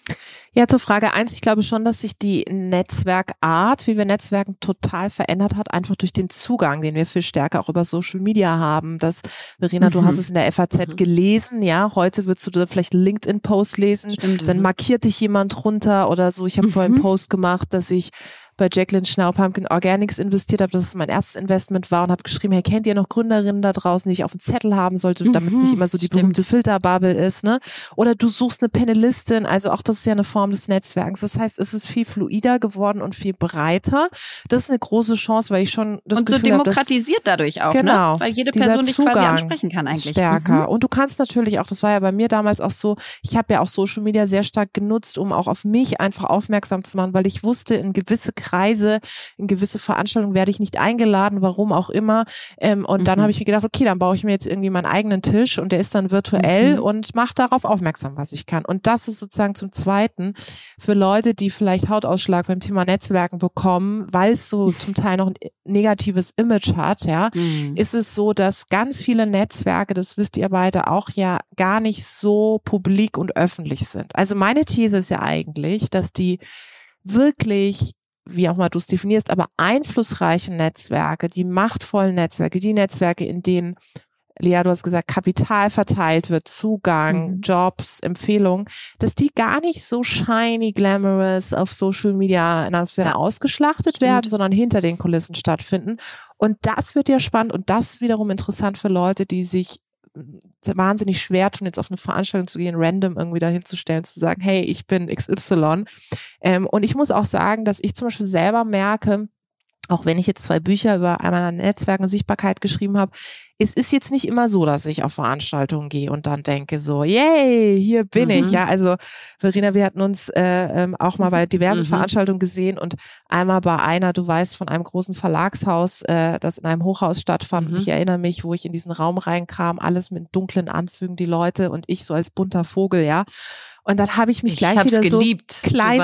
C: Ja, zur Frage 1, ich glaube schon, dass sich die Netzwerkart, wie wir Netzwerken, total verändert hat, einfach durch den Zugang, den wir viel stärker auch über Social Media haben. Verena, du hast es in der FAZ gelesen, ja, heute würdest du da vielleicht einen LinkedIn-Post lesen, dann markiert dich jemand runter oder so. Ich habe vorhin einen Post gemacht, dass ich bei Jacqueline Schnau Pumpkin Organics investiert habe, dass es mein erstes Investment war und habe geschrieben, hey, kennt ihr noch Gründerinnen da draußen, die ich auf dem Zettel haben sollte, damit es nicht immer so die berühmte Filterbubble ist, ne? Oder du suchst eine Panelistin, also auch das ist ja eine Form des Netzwerkens. Das heißt, es ist viel fluider geworden und viel breiter. Das ist eine große Chance, weil ich schon das Gefühl habe,
B: und so demokratisiert dadurch auch,
C: genau,
B: ne? Weil jede Person dich quasi ansprechen kann eigentlich.
C: Stärker. Und du kannst natürlich auch, das war ja bei mir damals auch so, ich habe ja auch Social Media sehr stark genutzt, um auch auf mich einfach aufmerksam zu machen, weil ich wusste, in gewisse Kreise, in gewisse Veranstaltungen werde ich nicht eingeladen, warum auch immer. Und dann habe ich mir gedacht, okay, dann baue ich mir jetzt irgendwie meinen eigenen Tisch und der ist dann virtuell und mache darauf aufmerksam, was ich kann. Und das ist sozusagen zum Zweiten für Leute, die vielleicht Hautausschlag beim Thema Netzwerken bekommen, weil es so zum Teil noch ein negatives Image hat, ja, ist es so, dass ganz viele Netzwerke, das wisst ihr beide auch, ja gar nicht so publik und öffentlich sind. Also meine These ist ja eigentlich, dass die wirklich, wie auch mal du es definierst, aber einflussreichen Netzwerke, die machtvollen Netzwerke, die Netzwerke, in denen, Lea, du hast gesagt, Kapital verteilt wird, Zugang, Jobs, Empfehlungen, dass die gar nicht so shiny, glamorous auf Social Media ausgeschlachtet werden, sondern hinter den Kulissen stattfinden. Und das wird ja spannend und das ist wiederum interessant für Leute, die sich wahnsinnig schwer tun, jetzt auf eine Veranstaltung zu gehen, random irgendwie dahin zu stellen, zu sagen, hey, ich bin XY. Und ich muss auch sagen, dass ich zum Beispiel selber merke, auch wenn ich jetzt 2 Bücher über einmal Netzwerken und Sichtbarkeit geschrieben habe, es ist jetzt nicht immer so, dass ich auf Veranstaltungen gehe und dann denke so, yay, hier bin ich. Ja, also Verena, wir hatten uns auch mal bei diversen Veranstaltungen gesehen und einmal bei einer, du weißt, von einem großen Verlagshaus, das in einem Hochhaus stattfand. Ich erinnere mich, wo ich in diesen Raum reinkam, alles mit dunklen Anzügen, die Leute und ich so als bunter Vogel, ja. Und dann habe ich mich gleich wieder
A: geliebt.
C: So klein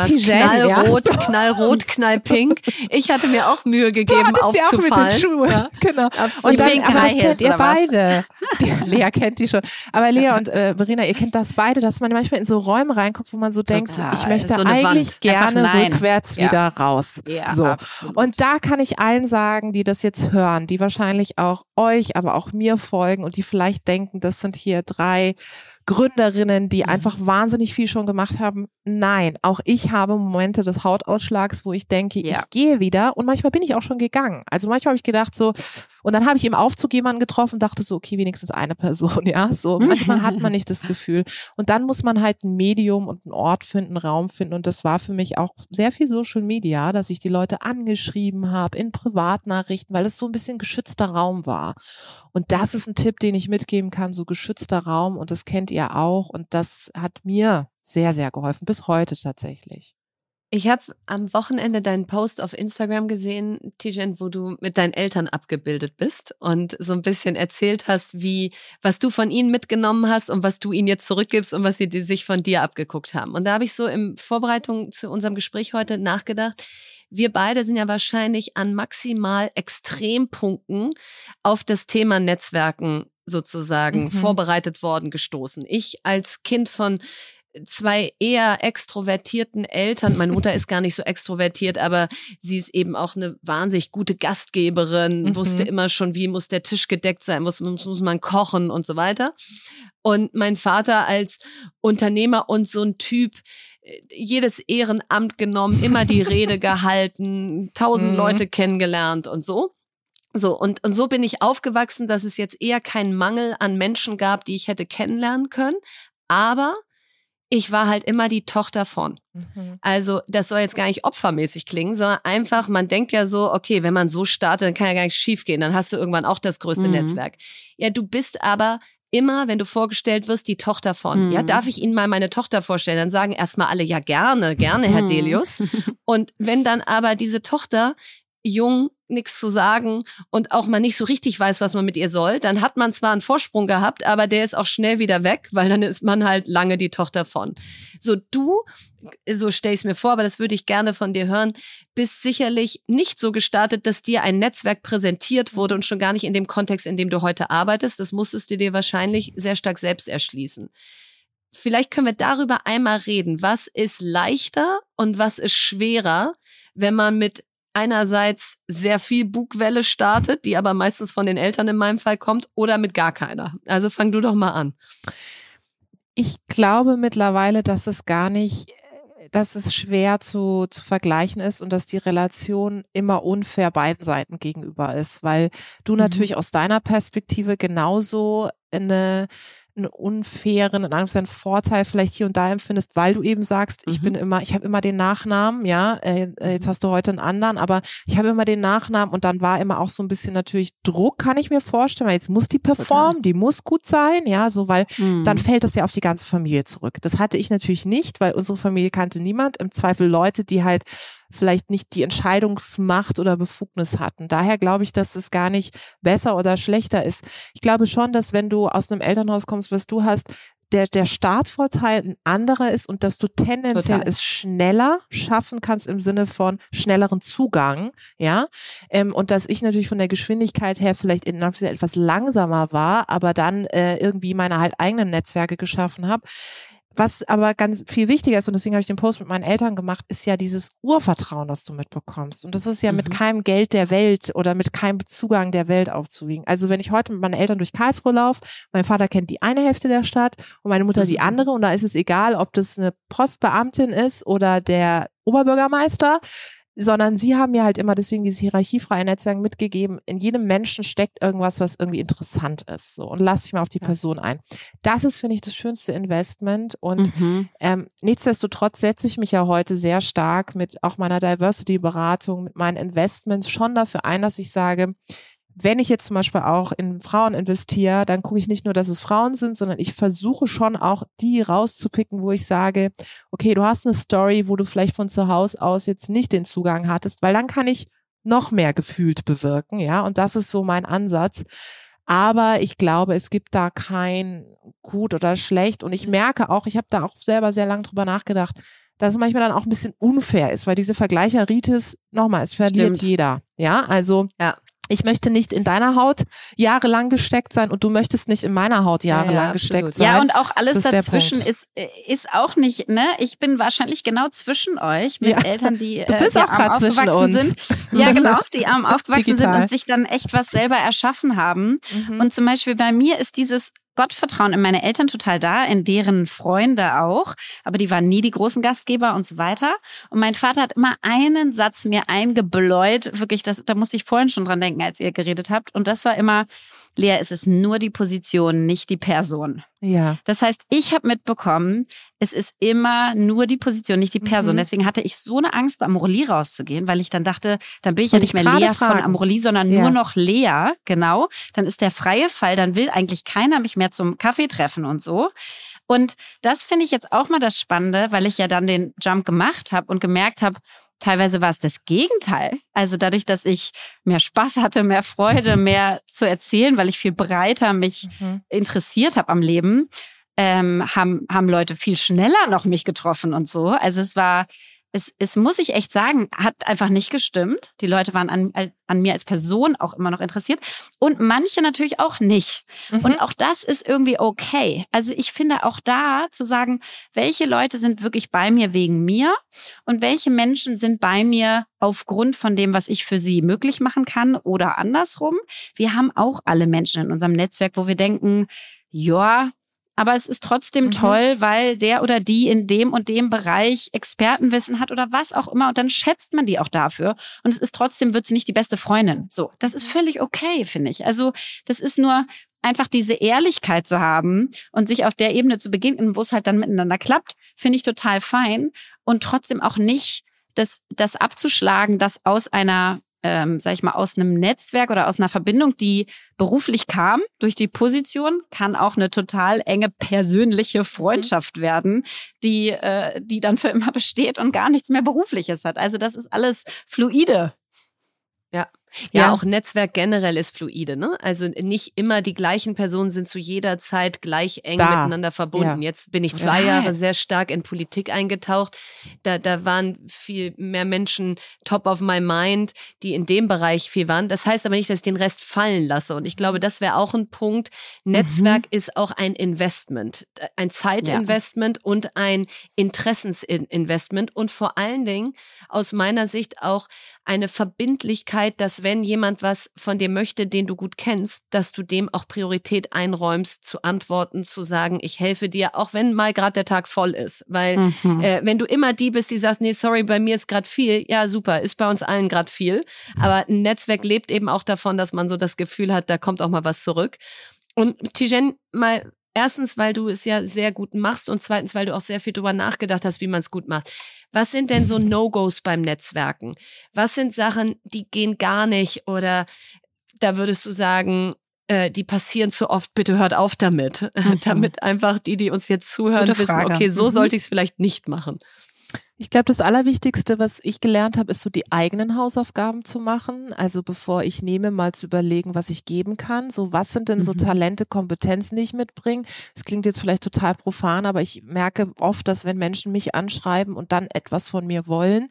A: knallrot, knallpink. Ich hatte mir auch Mühe gegeben, aufzufallen.
C: Ja auch mit den Schuhen. Ja. Genau.
A: Und
C: dann, aber ihr
B: oder was?
C: beide. Lea kennt die schon. Aber Lea und Verena, ihr kennt das beide, dass man manchmal in so Räume reinkommt, wo man so denkt,
B: Total.
C: ich möchte
A: So eine
C: eigentlich
A: Wand.
C: gerne
B: Einfach nein.
C: rückwärts wieder raus.
B: Ja,
C: so.
B: absolut.
C: Und da kann ich allen sagen, die das jetzt hören, die wahrscheinlich auch euch, aber auch mir folgen und die vielleicht denken, das sind hier 3 Gründerinnen, die einfach wahnsinnig viel schon gemacht haben. Nein, auch ich habe Momente des Hautausschlags, wo ich denke, ich gehe wieder, und manchmal bin ich auch schon gegangen. Also manchmal habe ich gedacht so, und dann habe ich im Aufzug jemanden getroffen und dachte so, okay, wenigstens eine Person, ja, so. Manchmal hat man nicht das Gefühl. Und dann muss man halt ein Medium und einen Ort finden, einen Raum finden, und das war für mich auch sehr viel Social Media, dass ich die Leute angeschrieben habe in Privatnachrichten, weil es so ein bisschen geschützter Raum war. Und das ist ein Tipp, den ich mitgeben kann, so geschützter Raum, und das kennt ihr auch, und das hat mir sehr, sehr geholfen, bis heute tatsächlich.
A: Ich habe am Wochenende deinen Post auf Instagram gesehen, Tijen, wo du mit deinen Eltern abgebildet bist und so ein bisschen erzählt hast, was du von ihnen mitgenommen hast und was du ihnen jetzt zurückgibst und was sie sich von dir abgeguckt haben. Und da habe ich so in Vorbereitung zu unserem Gespräch heute nachgedacht, wir beide sind ja wahrscheinlich an maximal Extrempunkten auf das Thema Netzwerken sozusagen vorbereitet worden gestoßen. Ich als Kind von 2 eher extrovertierten Eltern. Meine Mutter ist gar nicht so extrovertiert, aber sie ist eben auch eine wahnsinnig gute Gastgeberin, wusste immer schon, wie muss der Tisch gedeckt sein, muss man kochen und so weiter. Und mein Vater als Unternehmer und so ein Typ, jedes Ehrenamt genommen, immer die Rede gehalten, 1000 Leute kennengelernt und so. So, und so bin ich aufgewachsen, dass es jetzt eher keinen Mangel an Menschen gab, die ich hätte kennenlernen können. Aber ich war halt immer die Tochter von. Also das soll jetzt gar nicht opfermäßig klingen, sondern einfach, man denkt ja so, okay, wenn man so startet, dann kann ja gar nicht schief gehen, dann hast du irgendwann auch das größte Netzwerk. Ja, du bist aber immer, wenn du vorgestellt wirst, die Tochter von. Ja, darf ich Ihnen mal meine Tochter vorstellen? Dann sagen erstmal alle, ja gerne, Herr Delius. Und wenn dann aber diese Tochter jung nichts zu sagen und auch mal nicht so richtig weiß, was man mit ihr soll, dann hat man zwar einen Vorsprung gehabt, aber der ist auch schnell wieder weg, weil dann ist man halt lange die Tochter von. So so stell ich es mir vor, aber das würde ich gerne von dir hören, bist sicherlich nicht so gestartet, dass dir ein Netzwerk präsentiert wurde und schon gar nicht in dem Kontext, in dem du heute arbeitest. Das musstest du dir wahrscheinlich sehr stark selbst erschließen. Vielleicht können wir darüber einmal reden. Was ist leichter und was ist schwerer, wenn man mit einerseits sehr viel Bugwelle startet, die aber meistens von den Eltern in meinem Fall kommt, oder mit gar keiner? Also fang du doch mal an.
C: Ich glaube mittlerweile, dass es schwer zu vergleichen ist und dass die Relation immer unfair beiden Seiten gegenüber ist, weil du natürlich aus deiner Perspektive genauso einen unfairen, in einem Vorteil vielleicht hier und da empfindest, weil du eben sagst, ich habe immer den Nachnamen, ja, jetzt hast du heute einen anderen, aber ich habe immer den Nachnamen, und dann war immer auch so ein bisschen natürlich Druck, kann ich mir vorstellen, weil jetzt muss die performen, die muss gut sein, ja, so, weil dann fällt das ja auf die ganze Familie zurück. Das hatte ich natürlich nicht, weil unsere Familie kannte niemand, im Zweifel Leute, die halt vielleicht nicht die Entscheidungsmacht oder Befugnis hatten. Daher glaube ich, dass es gar nicht besser oder schlechter ist. Ich glaube schon, dass wenn du aus einem Elternhaus kommst, was du hast, der Startvorteil ein anderer ist und dass du tendenziell es schneller schaffen kannst im Sinne von schnelleren Zugang, ja, und dass ich natürlich von der Geschwindigkeit her vielleicht etwas langsamer war, aber dann irgendwie meine halt eigenen Netzwerke geschaffen habe. Was aber ganz viel wichtiger ist, und deswegen habe ich den Post mit meinen Eltern gemacht, ist ja dieses Urvertrauen, das du mitbekommst. Und das ist ja mit keinem Geld der Welt oder mit keinem Zugang der Welt aufzuwiegen. Also wenn ich heute mit meinen Eltern durch Karlsruhe laufe, mein Vater kennt die eine Hälfte der Stadt und meine Mutter die andere, und da ist es egal, ob das eine Postbeamtin ist oder der Oberbürgermeister, sondern sie haben mir halt immer deswegen dieses hierarchiefreie Netzwerk mitgegeben, in jedem Menschen steckt irgendwas, was irgendwie interessant ist. So, und lass dich mal auf die Person ein. Das ist, finde ich, das schönste Investment, und nichtsdestotrotz setze ich mich ja heute sehr stark mit auch meiner Diversity-Beratung, mit meinen Investments schon dafür ein, dass ich sage, wenn ich jetzt zum Beispiel auch in Frauen investiere, dann gucke ich nicht nur, dass es Frauen sind, sondern ich versuche schon auch die rauszupicken, wo ich sage, okay, du hast eine Story, wo du vielleicht von zu Hause aus jetzt nicht den Zugang hattest, weil dann kann ich noch mehr gefühlt bewirken, ja, und das ist so mein Ansatz. Aber ich glaube, es gibt da kein gut oder schlecht, und ich merke auch, ich habe da auch selber sehr lange drüber nachgedacht, dass es manchmal dann auch ein bisschen unfair ist, weil diese Vergleicheritis, nochmal, es verliert jeder, ja, also ich möchte nicht in deiner Haut jahrelang gesteckt sein und du möchtest nicht in meiner Haut jahrelang gesteckt sein.
B: Ja, und auch alles
C: Das ist
B: dazwischen ist auch nicht, ne? Ich bin wahrscheinlich genau zwischen euch mit Eltern, die
C: du bist auch
B: arm
C: zwischen
B: aufgewachsen
C: uns.
B: sind. Ja, genau, die arm aufgewachsen
C: Digital.
B: sind und sich dann echt was selber erschaffen haben. Und zum Beispiel bei mir ist dieses Gottvertrauen in meine Eltern total da, in deren Freunde auch, aber die waren nie die großen Gastgeber und so weiter. Und mein Vater hat immer einen Satz mir eingebläut, wirklich, da musste ich vorhin schon dran denken, als ihr geredet habt. Und das war immer, Lea, es ist nur die Position, nicht die Person.
C: Ja.
B: Das heißt, ich habe mitbekommen, es ist immer nur die Position, nicht die Person. Deswegen hatte ich so eine Angst, bei Amorelie rauszugehen, weil ich dann dachte, dann bin ich ja nicht mehr Lea von Amorelie, sondern nur noch Lea, genau. Dann ist der freie Fall, dann will eigentlich keiner mich mehr zum Kaffee treffen und so. Und das finde ich jetzt auch mal das Spannende, weil ich ja dann den Jump gemacht habe und gemerkt habe, teilweise war es das Gegenteil. Also dadurch, dass ich mehr Spaß hatte, mehr Freude, mehr zu erzählen, weil ich viel breiter mich interessiert habe am Leben, haben Leute viel schneller noch mich getroffen und so. Also es muss ich echt sagen, hat einfach nicht gestimmt. Die Leute waren an mir als Person auch immer noch interessiert und manche natürlich auch nicht. Und auch das ist irgendwie okay. Also ich finde auch da zu sagen, welche Leute sind wirklich bei mir wegen mir und welche Menschen sind bei mir aufgrund von dem, was ich für sie möglich machen kann oder andersrum. Wir haben auch alle Menschen in unserem Netzwerk, wo wir denken, ja, aber es ist trotzdem toll, weil der oder die in dem und dem Bereich Expertenwissen hat oder was auch immer. Und dann schätzt man die auch dafür. Und es ist trotzdem, wird sie nicht die beste Freundin. So, das ist völlig okay, finde ich. Also das ist nur einfach diese Ehrlichkeit zu haben und sich auf der Ebene zu begegnen, wo es halt dann miteinander klappt, finde ich total fein. Und trotzdem auch nicht das abzuschlagen, dass aus einer sag ich mal, aus einem Netzwerk oder aus einer Verbindung, die beruflich kam, durch die Position, kann auch eine total enge persönliche Freundschaft werden, die dann für immer besteht und gar nichts mehr Berufliches hat. Also das ist alles fluide.
A: Ja, auch Netzwerk generell ist fluide, ne? Also nicht immer die gleichen Personen sind zu jeder Zeit gleich eng miteinander verbunden. Ja. Jetzt bin ich 2 Jahre sehr stark in Politik eingetaucht. Da waren viel mehr Menschen top of my mind, die in dem Bereich viel waren. Das heißt aber nicht, dass ich den Rest fallen lasse. Und ich glaube, das wäre auch ein Punkt. Netzwerk ist auch ein Investment, ein Zeitinvestment und ein Interessensinvestment und vor allen Dingen aus meiner Sicht auch eine Verbindlichkeit, dass wenn jemand was von dir möchte, den du gut kennst, dass du dem auch Priorität einräumst, zu antworten, zu sagen, ich helfe dir, auch wenn mal gerade der Tag voll ist. Weil wenn du immer die bist, die sagst, nee, sorry, bei mir ist gerade viel, ja super, ist bei uns allen gerade viel. Aber ein Netzwerk lebt eben auch davon, dass man so das Gefühl hat, da kommt auch mal was zurück. Und Tijen, mal erstens, weil du es ja sehr gut machst und zweitens, weil du auch sehr viel drüber nachgedacht hast, wie man es gut macht. Was sind denn so No-Gos beim Netzwerken? Was sind Sachen, die gehen gar nicht oder da würdest du sagen, die passieren zu oft, bitte hört auf damit. Damit einfach die uns jetzt zuhören, wissen, okay, so sollte ich es vielleicht nicht machen.
C: Ich glaube, das Allerwichtigste, was ich gelernt habe, ist so die eigenen Hausaufgaben zu machen. Also bevor ich nehme, mal zu überlegen, was ich geben kann. So, was sind denn so Talente, Kompetenzen, die ich mitbringe? Es klingt jetzt vielleicht total profan, aber ich merke oft, dass wenn Menschen mich anschreiben und dann etwas von mir wollen,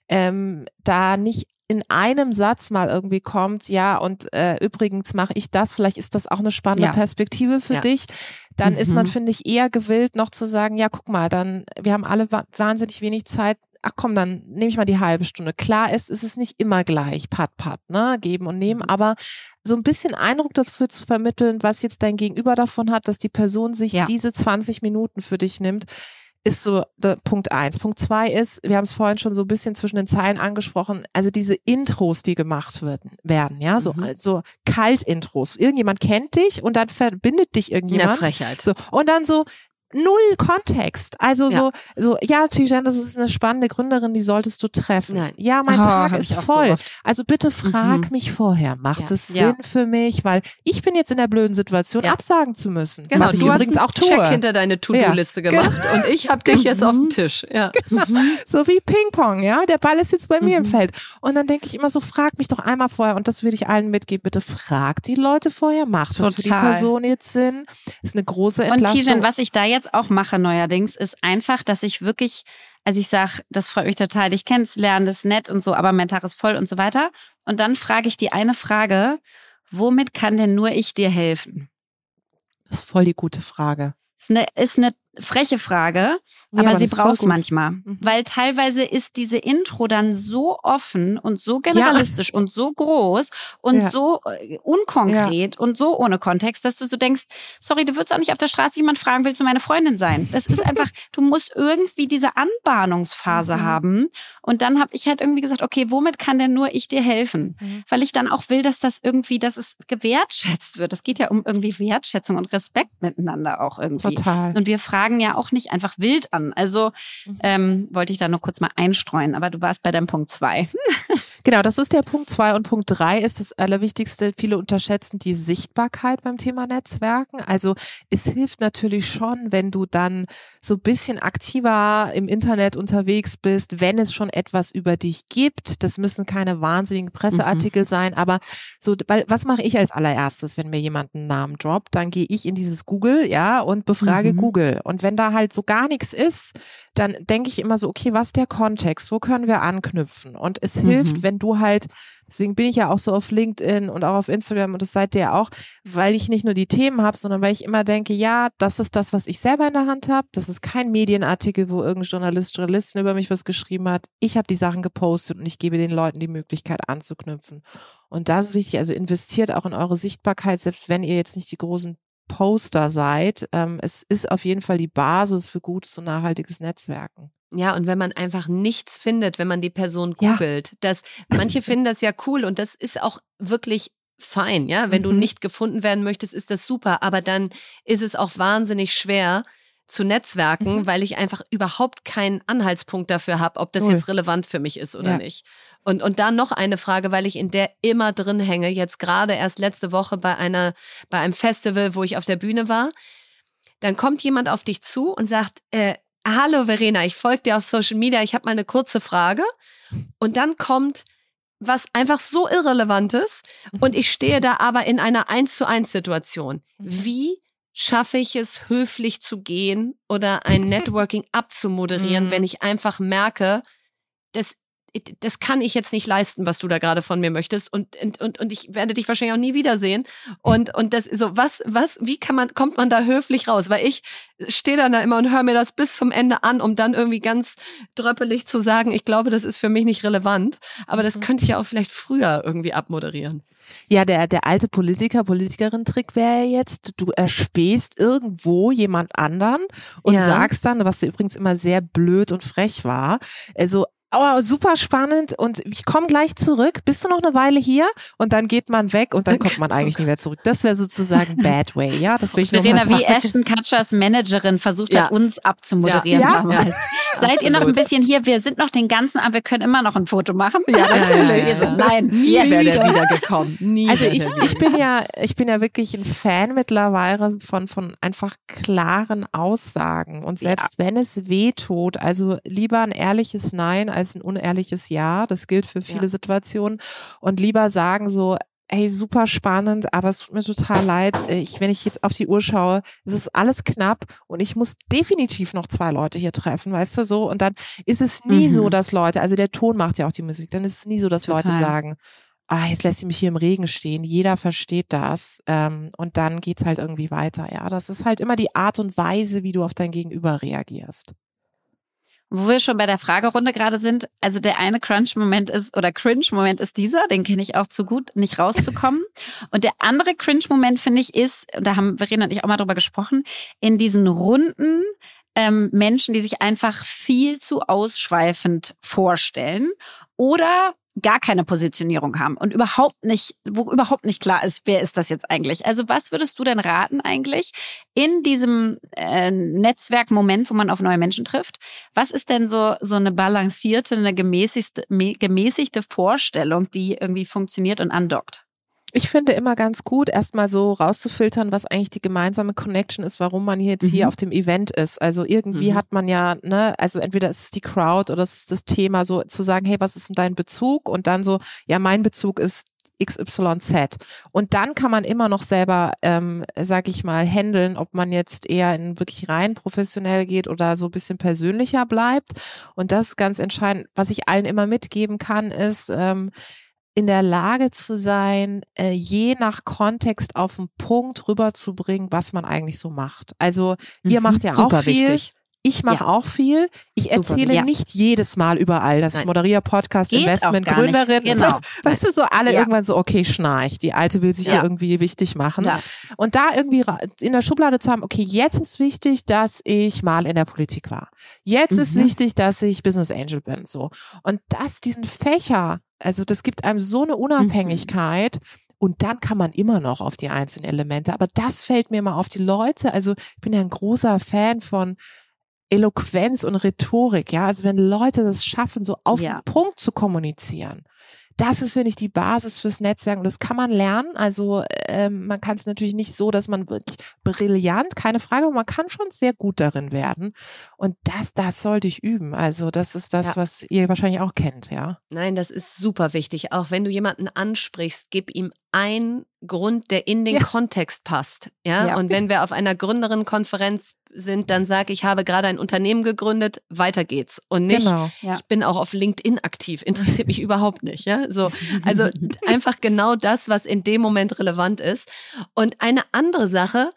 C: da nicht in einem Satz mal irgendwie kommt, ja, und übrigens mache ich das, vielleicht ist das auch eine spannende Perspektive für dich, dann ist man, finde ich, eher gewillt, noch zu sagen, ja, guck mal, dann, wir haben alle wahnsinnig wenig Zeit, ach komm, dann nehme ich mal die halbe Stunde. Klar ist es nicht immer gleich, Pat, ne, geben und nehmen, aber so ein bisschen Eindruck dafür zu vermitteln, was jetzt dein Gegenüber davon hat, dass die Person sich diese 20 Minuten für dich nimmt, ist so der Punkt 1. Punkt 2 ist, wir haben es vorhin schon so ein bisschen zwischen den Zeilen angesprochen, also diese Intros, die gemacht werden, ja, so Kalt-Intros. Irgendjemand kennt dich und dann verbindet dich irgendjemand.
A: Ja, Frechheit.
C: So, und dann so, null Kontext. Also ja, Tijen, das ist eine spannende Gründerin, die solltest du treffen.
A: Nein.
C: Ja, mein Tag ist voll. So also bitte frag mich vorher. Macht es Sinn für mich? Weil ich bin jetzt in der blöden Situation, absagen zu müssen.
A: Genau,
C: was ich
A: du
C: übrigens
A: hast
C: auch tue.
A: Check hinter deine To-Do-Liste gemacht und ich habe dich jetzt auf dem Tisch. Ja.
C: So wie Ping-Pong, ja. Der Ball ist jetzt bei mir im Feld. Und dann denke ich immer so, frag mich doch einmal vorher und das würde ich allen mitgeben. Bitte frag die Leute vorher. Macht das für die Person jetzt Sinn? Ist eine große Entlastung.
B: Und Tijen, was ich da jetzt jetzt auch mache neuerdings, ist einfach, dass ich wirklich, also ich sage, das freut mich total, dich kennenzulernen, das ist nett und so, aber mein Tag ist voll und so weiter. Und dann frage ich die eine Frage, womit kann denn nur ich dir helfen?
C: Das ist voll die gute Frage.
B: Ist eine freche Frage, aber sie braucht es manchmal. Weil teilweise ist diese Intro dann so offen und so generalistisch und so groß und so unkonkret und so ohne Kontext, dass du so denkst, sorry, du würdest auch nicht auf der Straße jemand fragen, willst du meine Freundin sein? Das ist einfach, du musst irgendwie diese Anbahnungsphase haben. Und dann habe ich halt irgendwie gesagt, okay, womit kann denn nur ich dir helfen? Weil ich dann auch will, dass das irgendwie, dass es gewertschätzt wird. Es geht ja um irgendwie Wertschätzung und Respekt miteinander auch irgendwie.
C: Total.
B: Und wir fragen ja auch nicht einfach wild an. Also wollte ich da nur kurz mal einstreuen, aber du warst bei deinem Punkt 2.
C: Genau, das ist der Punkt 2 und Punkt 3 ist das Allerwichtigste. Viele unterschätzen die Sichtbarkeit beim Thema Netzwerken. Also es hilft natürlich schon, wenn du dann so ein bisschen aktiver im Internet unterwegs bist, wenn es schon etwas über dich gibt. Das müssen keine wahnsinnigen Presseartikel sein, aber so, weil was mache ich als allererstes, wenn mir jemand einen Namen droppt? Dann gehe ich in dieses Google, und befrage Google. Und wenn da halt so gar nichts ist, dann denke ich immer so, okay, was ist der Kontext? Wo können wir anknüpfen? Und es hilft, wenn du halt, deswegen bin ich ja auch so auf LinkedIn und auch auf Instagram und das seid ihr auch, weil ich nicht nur die Themen habe, sondern weil ich immer denke, ja, das ist das, was ich selber in der Hand habe. Das ist kein Medienartikel, wo irgendein Journalistin über mich was geschrieben hat. Ich habe die Sachen gepostet und ich gebe den Leuten die Möglichkeit anzuknüpfen. Und das ist wichtig, also investiert auch in eure Sichtbarkeit, selbst wenn ihr jetzt nicht die großen Poster seid. Es ist auf jeden Fall die Basis für gutes und nachhaltiges Netzwerken.
A: Ja, und wenn man einfach nichts findet, wenn man die Person googelt, manche finden das ja cool und das ist auch wirklich fein, ja. Wenn du nicht gefunden werden möchtest, ist das super, aber dann ist es auch wahnsinnig schwer zu netzwerken, weil ich einfach überhaupt keinen Anhaltspunkt dafür habe, ob das jetzt relevant für mich ist oder nicht. Und dann noch eine Frage, weil ich in der immer drin hänge, jetzt gerade erst letzte Woche bei einem Festival, wo ich auf der Bühne war, dann kommt jemand auf dich zu und sagt, hallo Verena, ich folge dir auf Social Media, ich habe mal eine kurze Frage. Und dann kommt was einfach so Irrelevantes und ich stehe da aber in einer 1:1 Situation. Wie schaffe ich es, höflich zu gehen oder ein Networking abzumoderieren, wenn ich einfach merke, das kann ich jetzt nicht leisten, was du da gerade von mir möchtest und ich werde dich wahrscheinlich auch nie wiedersehen und das so wie kommt man da höflich raus, weil ich stehe dann da immer und höre mir das bis zum Ende an, um dann irgendwie ganz dröppelig zu sagen, ich glaube, das ist für mich nicht relevant, aber das könnte ich ja auch vielleicht früher irgendwie abmoderieren.
C: Ja, der alte Politikerin-Trick wäre jetzt, du erspähst irgendwo jemand anderen und sagst dann, was übrigens immer sehr blöd und frech war, also super spannend und ich komme gleich zurück. Bist du noch eine Weile hier? Und dann geht man weg und dann kommt man eigentlich nicht mehr zurück. Das wäre sozusagen bad way, ja? Das will ich noch
B: Verena,
C: mal sagen.
B: wie Ashton Kutchers Managerin versucht hat, uns abzumoderieren damals. Seid ihr noch ein bisschen hier? Wir sind noch den ganzen Abend, wir können immer noch ein Foto machen.
C: Ja, natürlich.
B: Nein,
A: nie wäre der wiedergekommen.
C: Also ich bin ja wirklich ein Fan mittlerweile von einfach klaren Aussagen und selbst wenn es weh tut, also lieber ein ehrliches Nein als ein unehrliches Ja. Das gilt für viele Situationen. Und lieber sagen so, hey, super spannend, aber es tut mir total leid. Wenn ich jetzt auf die Uhr schaue, es ist alles knapp und ich muss definitiv noch 2 Leute hier treffen, weißt du so. Und dann ist es nie so, dass Leute, also der Ton macht ja auch die Musik, dann ist es nie so, dass Leute sagen, jetzt lässt sie mich hier im Regen stehen. Jeder versteht das. Und dann geht's halt irgendwie weiter. Ja, das ist halt immer die Art und Weise, wie du auf dein Gegenüber reagierst.
B: Wo wir schon bei der Fragerunde gerade sind, also der eine Cringe-Moment ist dieser, den kenne ich auch zu gut, nicht rauszukommen. Und der andere Cringe-Moment, finde ich, ist, und da haben Verena und ich auch mal drüber gesprochen, in diesen Runden Menschen, die sich einfach viel zu ausschweifend vorstellen oder gar keine Positionierung haben und wo überhaupt nicht klar ist, wer ist das jetzt eigentlich. Also was würdest du denn raten eigentlich in diesem Netzwerkmoment, wo man auf neue Menschen trifft? Was ist denn so eine balancierte, eine gemäßigte Vorstellung, die irgendwie funktioniert und andockt?
C: Ich finde immer ganz gut, erstmal so rauszufiltern, was eigentlich die gemeinsame Connection ist, warum man jetzt hier auf dem Event ist. Also irgendwie hat man ja, also entweder ist es die Crowd oder es ist das Thema, so zu sagen, hey, was ist denn dein Bezug? Und dann so, ja, mein Bezug ist XYZ. Und dann kann man immer noch selber, sag ich mal, handeln, ob man jetzt eher in wirklich rein professionell geht oder so ein bisschen persönlicher bleibt. Und das ist ganz entscheidend. Was ich allen immer mitgeben kann, ist, in der Lage zu sein, je nach Kontext auf den Punkt rüberzubringen, was man eigentlich so macht. Also ihr macht ja auch viel. Wichtig. Ich mache auch viel. Ich erzähle nicht jedes Mal überall, dass ich moderiere, Podcast, Investment, Gründerin.
B: Genau.
C: Weißt du, so alle irgendwann so, okay, schnarch. Die Alte will sich hier irgendwie wichtig machen. Ja. Und da irgendwie in der Schublade zu haben, okay, jetzt ist wichtig, dass ich mal in der Politik war. Jetzt ist wichtig, dass ich Business Angel bin. So. Und diesen Fächer, also das gibt einem so eine Unabhängigkeit. Und dann kann man immer noch auf die einzelnen Elemente. Aber das fällt mir mal auf die Leute. Also ich bin ja ein großer Fan von Eloquenz und Rhetorik, ja, also wenn Leute das schaffen, so auf den Punkt zu kommunizieren, das ist, finde ich, die Basis fürs Netzwerken. Das kann man lernen, also man kann es natürlich nicht so, dass man wirklich brillant, keine Frage, aber man kann schon sehr gut darin werden und das sollte ich üben, also das ist das, was ihr wahrscheinlich auch kennt, ja.
A: Nein, das ist super wichtig, auch wenn du jemanden ansprichst, gib ihm einen Grund, der in den Kontext passt, ja, und wenn wir auf einer Gründerinnenkonferenz sind, dann sage ich habe gerade ein Unternehmen gegründet, weiter geht's und nicht, ich bin auch auf LinkedIn aktiv, interessiert mich überhaupt nicht, ja, so, also einfach genau das, was in dem Moment relevant ist. Und eine andere Sache,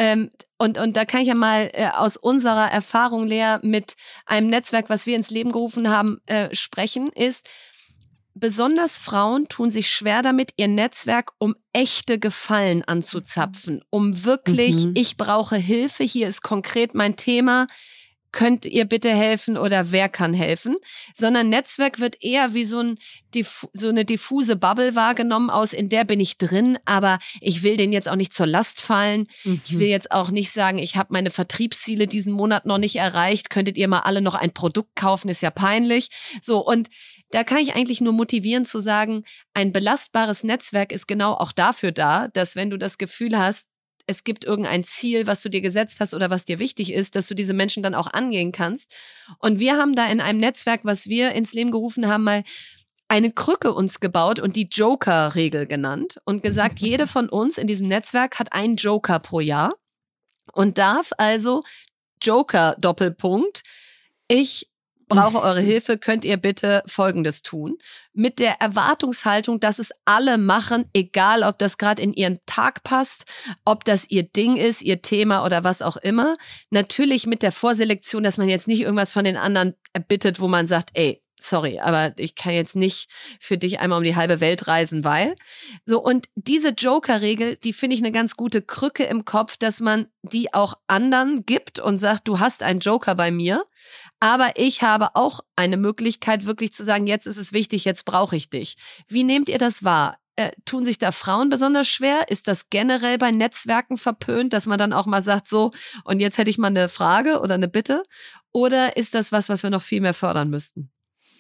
A: und da kann ich ja mal aus unserer Erfahrung, Lea, mit einem Netzwerk, was wir ins Leben gerufen haben, sprechen, ist, besonders Frauen tun sich schwer damit, ihr Netzwerk um echte Gefallen anzuzapfen, um wirklich, ich brauche Hilfe, hier ist konkret mein Thema, könnt ihr bitte helfen oder wer kann helfen, sondern Netzwerk wird eher wie so eine diffuse Bubble wahrgenommen aus, in der bin ich drin, aber ich will denen jetzt auch nicht zur Last fallen. Ich will jetzt auch nicht sagen, ich habe meine Vertriebsziele diesen Monat noch nicht erreicht, könntet ihr mal alle noch ein Produkt kaufen, ist ja peinlich. So, und da kann ich eigentlich nur motivieren zu sagen, ein belastbares Netzwerk ist genau auch dafür da, dass wenn du das Gefühl hast, es gibt irgendein Ziel, was du dir gesetzt hast oder was dir wichtig ist, dass du diese Menschen dann auch angehen kannst. Und wir haben da in einem Netzwerk, was wir ins Leben gerufen haben, mal eine Krücke uns gebaut und die Joker-Regel genannt und gesagt, jede von uns in diesem Netzwerk hat einen Joker pro Jahr und darf also Joker-Doppelpunkt, ich brauche eure Hilfe, könnt ihr bitte Folgendes tun. Mit der Erwartungshaltung, dass es alle machen, egal ob das gerade in ihren Tag passt, ob das ihr Ding ist, ihr Thema oder was auch immer. Natürlich mit der Vorselektion, dass man jetzt nicht irgendwas von den anderen erbittet, wo man sagt, ey, sorry, aber ich kann jetzt nicht für dich einmal um die halbe Welt reisen, weil. So, und diese Joker-Regel, die finde ich eine ganz gute Krücke im Kopf, dass man die auch anderen gibt und sagt, du hast einen Joker bei mir, aber ich habe auch eine Möglichkeit, wirklich zu sagen, jetzt ist es wichtig, jetzt brauche ich dich. Wie nehmt ihr das wahr? Tun sich da Frauen besonders schwer? Ist das generell bei Netzwerken verpönt, dass man dann auch mal sagt, so, und jetzt hätte ich mal eine Frage oder eine Bitte? Oder ist das was wir noch viel mehr fördern müssten?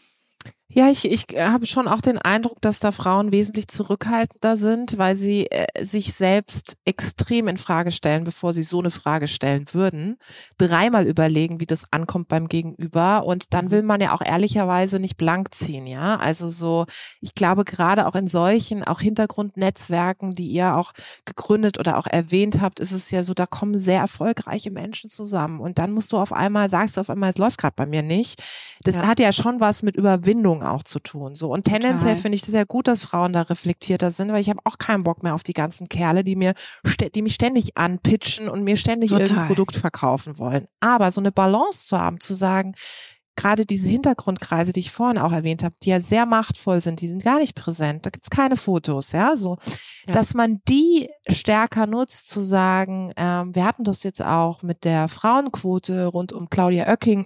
C: Ja, ich habe schon auch den Eindruck, dass da Frauen wesentlich zurückhaltender sind, weil sie sich selbst extrem in Frage stellen, bevor sie so eine Frage stellen würden. Dreimal überlegen, wie das ankommt beim Gegenüber und dann will man ja auch ehrlicherweise nicht blank ziehen, ja. Also so, ich glaube gerade auch in solchen, auch Hintergrundnetzwerken, die ihr auch gegründet oder auch erwähnt habt, ist es ja so, da kommen sehr erfolgreiche Menschen zusammen und dann sagst du auf einmal, es läuft gerade bei mir nicht. Das hat ja schon was mit Überwindung auch zu tun. So. Und tendenziell finde ich das ja gut, dass Frauen da reflektierter sind, weil ich habe auch keinen Bock mehr auf die ganzen Kerle, die mich ständig anpitchen und mir ständig irgendein Produkt verkaufen wollen. Aber so eine Balance zu haben, zu sagen, gerade diese Hintergrundkreise, die ich vorhin auch erwähnt habe, die ja sehr machtvoll sind, die sind gar nicht präsent, da gibt's keine Fotos, ja, so, dass man die stärker nutzt, zu sagen, wir hatten das jetzt auch mit der Frauenquote rund um Claudia Oecking,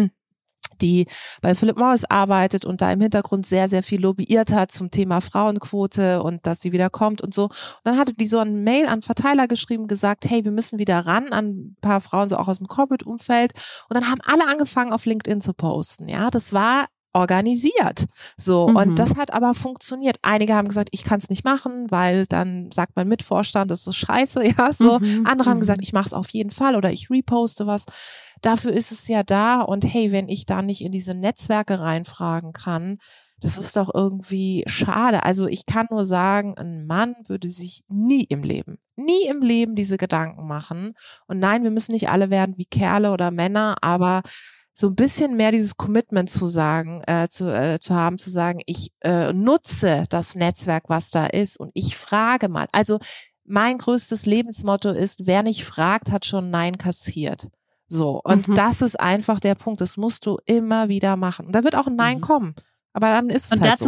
C: die bei Philip Morris arbeitet und da im Hintergrund sehr, sehr viel lobbyiert hat zum Thema Frauenquote und dass sie wieder kommt und so. Und dann hatte die so eine Mail an Verteiler geschrieben, gesagt, hey, wir müssen wieder ran an ein paar Frauen, so auch aus dem Corporate-Umfeld. Und dann haben alle angefangen, auf LinkedIn zu posten. Ja, das war organisiert. So, und das hat aber funktioniert. Einige haben gesagt, ich kann es nicht machen, weil dann sagt mein Mitvorstand, das ist scheiße, ja, so. Andere haben gesagt, ich mache es auf jeden Fall oder ich reposte was. Dafür ist es ja da und hey, wenn ich da nicht in diese Netzwerke reinfragen kann, das ist doch irgendwie schade. Also ich kann nur sagen, ein Mann würde sich nie im Leben diese Gedanken machen. Und nein, wir müssen nicht alle werden wie Kerle oder Männer, aber so ein bisschen mehr dieses Commitment zu sagen, zu haben, zu sagen, ich nutze das Netzwerk, was da ist, und ich frage mal. Also mein größtes Lebensmotto ist, wer nicht fragt, hat schon Nein kassiert. So, und das ist einfach der Punkt, das musst du immer wieder machen. Und da wird auch ein Nein kommen. Aber dann ist es
B: und
C: halt
B: dazu
C: so.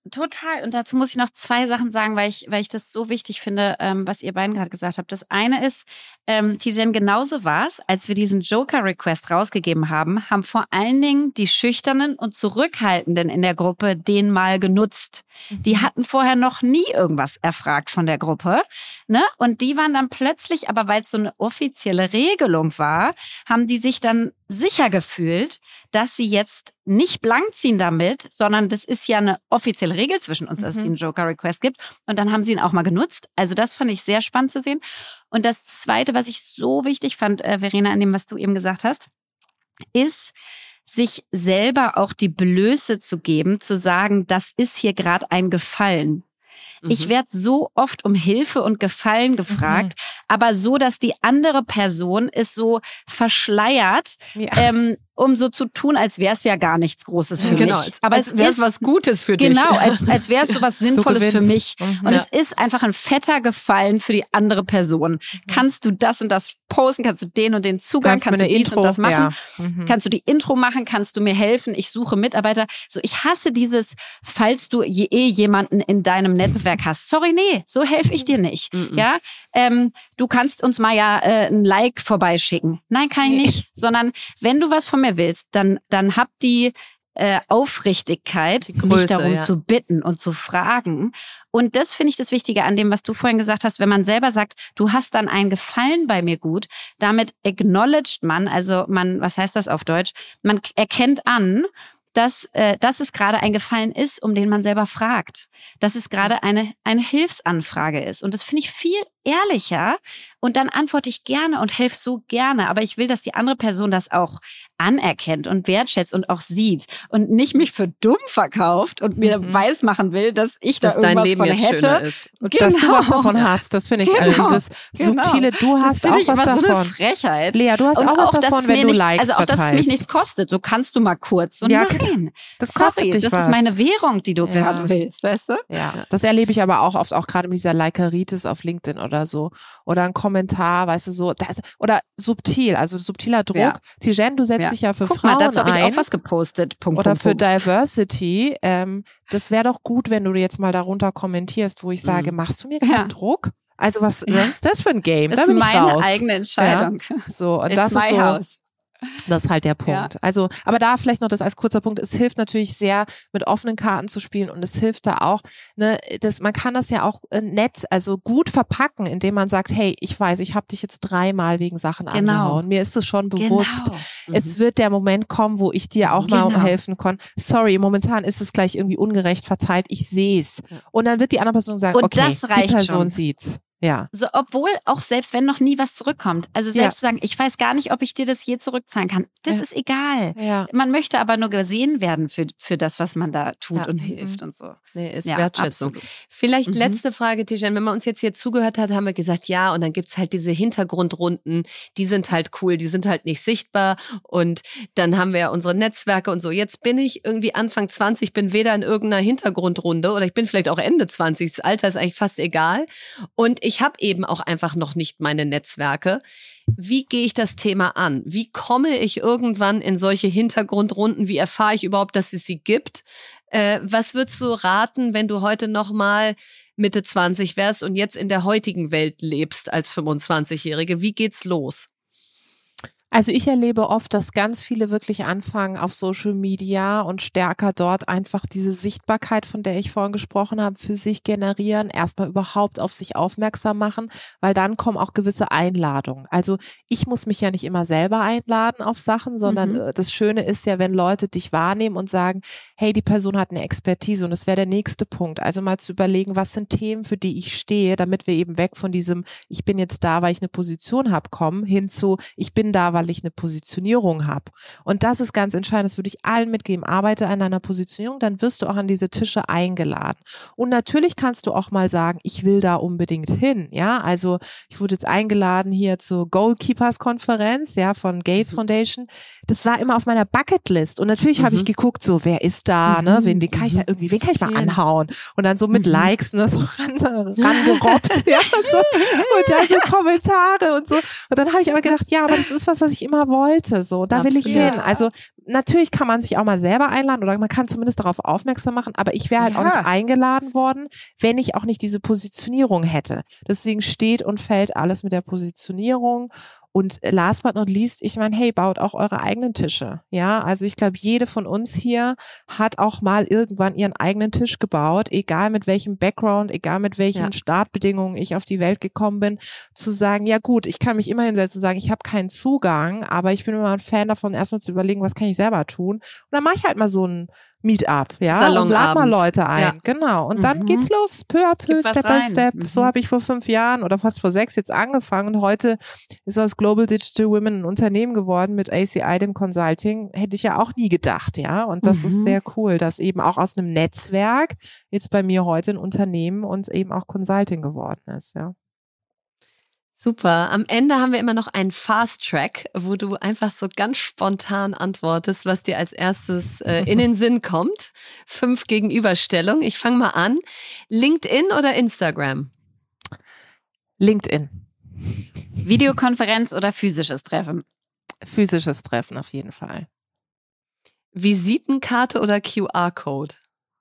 B: Dazu muss ich noch 2 Sachen sagen, weil ich das so wichtig finde, was ihr beiden gerade gesagt habt. Das eine ist, Tijen, genauso war's, als wir diesen Joker-Request rausgegeben haben, haben vor allen Dingen die Schüchternen und Zurückhaltenden in der Gruppe den mal genutzt. Die hatten vorher noch nie irgendwas erfragt von der Gruppe, ne? Und die waren dann plötzlich, aber weil es so eine offizielle Regelung war, haben die sich dann sicher gefühlt, dass sie jetzt nicht blank ziehen damit, sondern das ist ja eine offizielle Regel zwischen uns, dass es den Joker-Request gibt. Und dann haben sie ihn auch mal genutzt. Also das fand ich sehr spannend zu sehen. Und das Zweite, was ich so wichtig fand, Verena, an dem, was du eben gesagt hast, ist, sich selber auch die Blöße zu geben, zu sagen, das ist hier gerade ein Gefallen. Ich werde so oft um Hilfe und Gefallen gefragt, aber so, dass die andere Person es so verschleiert, um so zu tun, als wäre es ja gar nichts Großes für mich.
A: Aber als wäre es was Gutes für dich.
B: Genau, als wäre es so was Sinnvolles für mich. Und es ist einfach ein fetter Gefallen für die andere Person. Kannst du das und das posten? Kannst du den und den Zugang? Kannst du dies und das machen? Kannst du die Intro machen? Kannst du mir helfen? Ich suche Mitarbeiter. So, ich hasse dieses, falls du jemanden in deinem Netzwerk hast. Sorry, nee, so helfe ich dir nicht. Ja, du kannst uns mal ein Like vorbeischicken. Nein, kann ich nicht. Sondern wenn du was von mir willst, dann hab die Aufrichtigkeit, mich darum zu bitten und zu fragen. Und das finde ich das Wichtige an dem, was du vorhin gesagt hast, wenn man selber sagt, du hast dann einen Gefallen bei mir gut, damit acknowledged man, also was heißt das auf Deutsch? Man erkennt an, dass es gerade ein Gefallen ist, um den man selber fragt. Dass es gerade eine Hilfsanfrage ist. Und das finde ich viel ehrlicher. Und dann antworte ich gerne und helfe so gerne. Aber ich will, dass die andere Person das auch anerkennt und wertschätzt und auch sieht. Und nicht mich für dumm verkauft und mir weismachen will, dass ich da irgendwas Leben von hätte.
C: Ist. Und dass du was davon hast. Das finde ich, also dieses subtile, du hast auch was davon. So eine
B: Frechheit.
C: Lea, du hast auch was davon, wenn du Likes verteilst.
B: Also auch, dass es mich nichts kostet. So kannst du mal kurz. Und nein,
C: das kostet dich
B: das
C: was.
B: ist meine Währung, die du gerade willst, weißt du?
C: Ja, das erlebe ich aber auch oft, auch gerade mit dieser Likeritis auf LinkedIn oder so. Oder ein Kommentar, weißt du, so. Oder subtil, also subtiler Druck. Ja. Tijen, du setzt dich ja für Frauen ein.
B: Dazu habe ich auch was gepostet.
C: Oder für Diversity. Das wäre doch gut, wenn du jetzt mal darunter kommentierst, wo ich sage, machst du mir keinen Druck? Also was ist das für ein Game?
B: Das ist meine eigene Entscheidung.
C: Ja? So, und das ist so.
B: House.
C: Das ist halt der Punkt. Ja. Also, aber da vielleicht noch das als kurzer Punkt. Es hilft natürlich sehr, mit offenen Karten zu spielen, und es hilft da auch, ne, man kann das ja auch nett, also gut verpacken, indem man sagt, hey, ich weiß, ich habe dich jetzt 3-mal wegen Sachen angehauen. Mir ist es schon bewusst. Es wird der Moment kommen, wo ich dir auch mal helfen kann. Sorry, momentan ist es gleich irgendwie ungerecht verteilt. Ich sehe es. Und dann wird die andere Person sagen, okay, die Person sieht's. Ja.
B: So, obwohl auch selbst wenn noch nie was zurückkommt. Also selbst zu sagen, ich weiß gar nicht, ob ich dir das je zurückzahlen kann. Das ist egal. Ja. Man möchte aber nur gesehen werden für das, was man da tut und hilft und so.
A: Nee, ist Wertschätzung. Absolut. Vielleicht letzte Frage, Tijen. Wenn man uns jetzt hier zugehört hat, haben wir gesagt, ja, und dann gibt's halt diese Hintergrundrunden, die sind halt cool, die sind halt nicht sichtbar, und dann haben wir ja unsere Netzwerke und so. Jetzt bin ich irgendwie Anfang 20, bin weder in irgendeiner Hintergrundrunde oder ich bin vielleicht auch Ende 20. Das Alter ist eigentlich fast egal. Und ich habe eben auch einfach noch nicht meine Netzwerke. Wie gehe ich das Thema an? Wie komme ich irgendwann in solche Hintergrundrunden? Wie erfahre ich überhaupt, dass es sie gibt? Was würdest du raten, wenn du heute noch mal Mitte 20 wärst und jetzt in der heutigen Welt lebst als 25-Jährige? Wie geht's los?
C: Also ich erlebe oft, dass ganz viele wirklich anfangen auf Social Media und stärker dort einfach diese Sichtbarkeit, von der ich vorhin gesprochen habe, für sich generieren, erstmal überhaupt auf sich aufmerksam machen, weil dann kommen auch gewisse Einladungen. Also ich muss mich ja nicht immer selber einladen auf Sachen, sondern das Schöne ist ja, wenn Leute dich wahrnehmen und sagen, hey, die Person hat eine Expertise, und das wäre der nächste Punkt. Also mal zu überlegen, was sind Themen, für die ich stehe, damit wir eben weg von diesem, ich bin jetzt da, weil ich eine Position habe, kommen, hin zu, ich bin da, weil ich eine Positionierung habe. Und das ist ganz entscheidend, das würde ich allen mitgeben. Arbeite an deiner Positionierung, dann wirst du auch an diese Tische eingeladen. Und natürlich kannst du auch mal sagen, ich will da unbedingt hin, ja, also ich wurde jetzt eingeladen hier zur Goalkeepers-Konferenz, ja, von Gates Foundation. Das war immer auf meiner Bucketlist und natürlich habe ich geguckt, so, wer ist da, ne, wen kann ich da irgendwie, wen kann ich mal anhauen und dann so mit Likes, ne, so rangerobbt, ja, so, und dann so Kommentare und so. Und dann habe ich aber gedacht, ja, aber das ist was ich immer wollte, so, da will ich hin. Also natürlich kann man sich auch mal selber einladen oder man kann zumindest darauf aufmerksam machen, aber ich wäre halt auch nicht eingeladen worden, wenn ich auch nicht diese Positionierung hätte. Deswegen steht und fällt alles mit der Positionierung. Und last but not least, ich meine, hey, baut auch eure eigenen Tische. Ja, also ich glaube, jede von uns hier hat auch mal irgendwann ihren eigenen Tisch gebaut, egal mit welchem Background, egal mit welchen Startbedingungen ich auf die Welt gekommen bin, zu sagen, ja gut, ich kann mich immer hinsetzen und sagen, ich habe keinen Zugang, aber ich bin immer ein Fan davon, erstmal zu überlegen, was kann ich selber tun. Und dann mache ich halt mal so ein Meetup, ja, und lad mal Leute ein, genau. Und dann geht's los, peu à peu, Step by Step. So habe ich vor 5 Jahren oder fast vor 6 jetzt angefangen und heute ist aus Global Digital Women ein Unternehmen geworden mit ACI, dem Consulting. Hätte ich ja auch nie gedacht, ja. Und das ist sehr cool, dass eben auch aus einem Netzwerk jetzt bei mir heute ein Unternehmen und eben auch Consulting geworden ist, ja.
A: Super. Am Ende haben wir immer noch einen Fast Track, wo du einfach so ganz spontan antwortest, was dir als erstes in den Sinn kommt. 5 Gegenüberstellungen. Ich fange mal an. LinkedIn oder Instagram?
C: LinkedIn.
B: Videokonferenz oder physisches Treffen?
C: Physisches Treffen auf jeden Fall.
A: Visitenkarte oder QR-Code?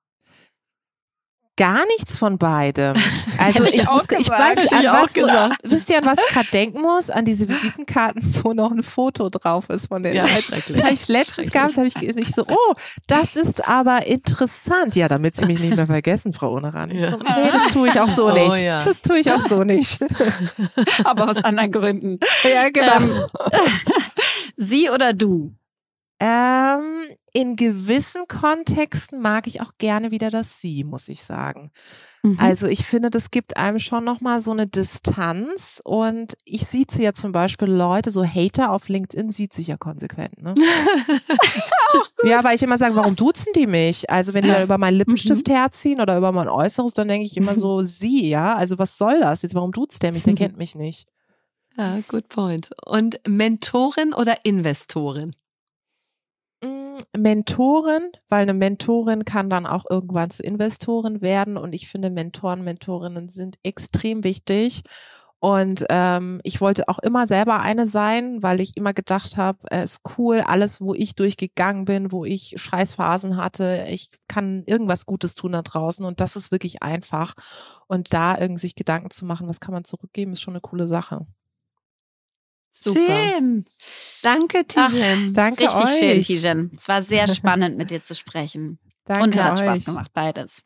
C: Gar nichts von beidem. Also ich weiß nicht, wisst ihr, an was ich gerade denken muss? An diese Visitenkarten, wo noch ein Foto drauf ist von den Leuten. Das habe ich letztens gehabt, habe ich so, oh, das ist aber interessant. Ja, damit Sie mich nicht mehr vergessen, Frau Uneran. Ich so, nee, das tue ich auch so nicht. Ja. Das tue ich auch so nicht.
B: Aber aus anderen Gründen.
C: Ja, genau.
B: Sie oder du?
C: In gewissen Kontexten mag ich auch gerne wieder das Sie, muss ich sagen. Also ich finde, das gibt einem schon nochmal so eine Distanz und ich sieze ja zum Beispiel Leute, so Hater auf LinkedIn sieht sich ja konsequent, ne? Ja, weil ich immer sage, warum duzen die mich? Also wenn die da über meinen Lippenstift herziehen oder über mein Äußeres, dann denke ich immer so, Sie, ja? Also was soll das jetzt? Warum duzt der mich? Der kennt mich nicht.
A: Ja, good point. Und Mentorin oder Investorin?
C: Mentorin, weil eine Mentorin kann dann auch irgendwann zu Investorin werden und ich finde Mentoren, Mentorinnen sind extrem wichtig und ich wollte auch immer selber eine sein, weil ich immer gedacht habe, es ist cool, alles, wo ich durchgegangen bin, wo ich Scheißphasen hatte, ich kann irgendwas Gutes tun da draußen und das ist wirklich einfach und da irgendwie sich Gedanken zu machen, was kann man zurückgeben, ist schon eine coole Sache.
A: Super.
B: Schön.
A: Danke, Tijen.
C: Danke
B: richtig
C: euch.
B: schön, Tijen. Es war sehr spannend, mit dir zu sprechen.
C: Danke
B: und es hat
C: euch.
B: Spaß gemacht, beides.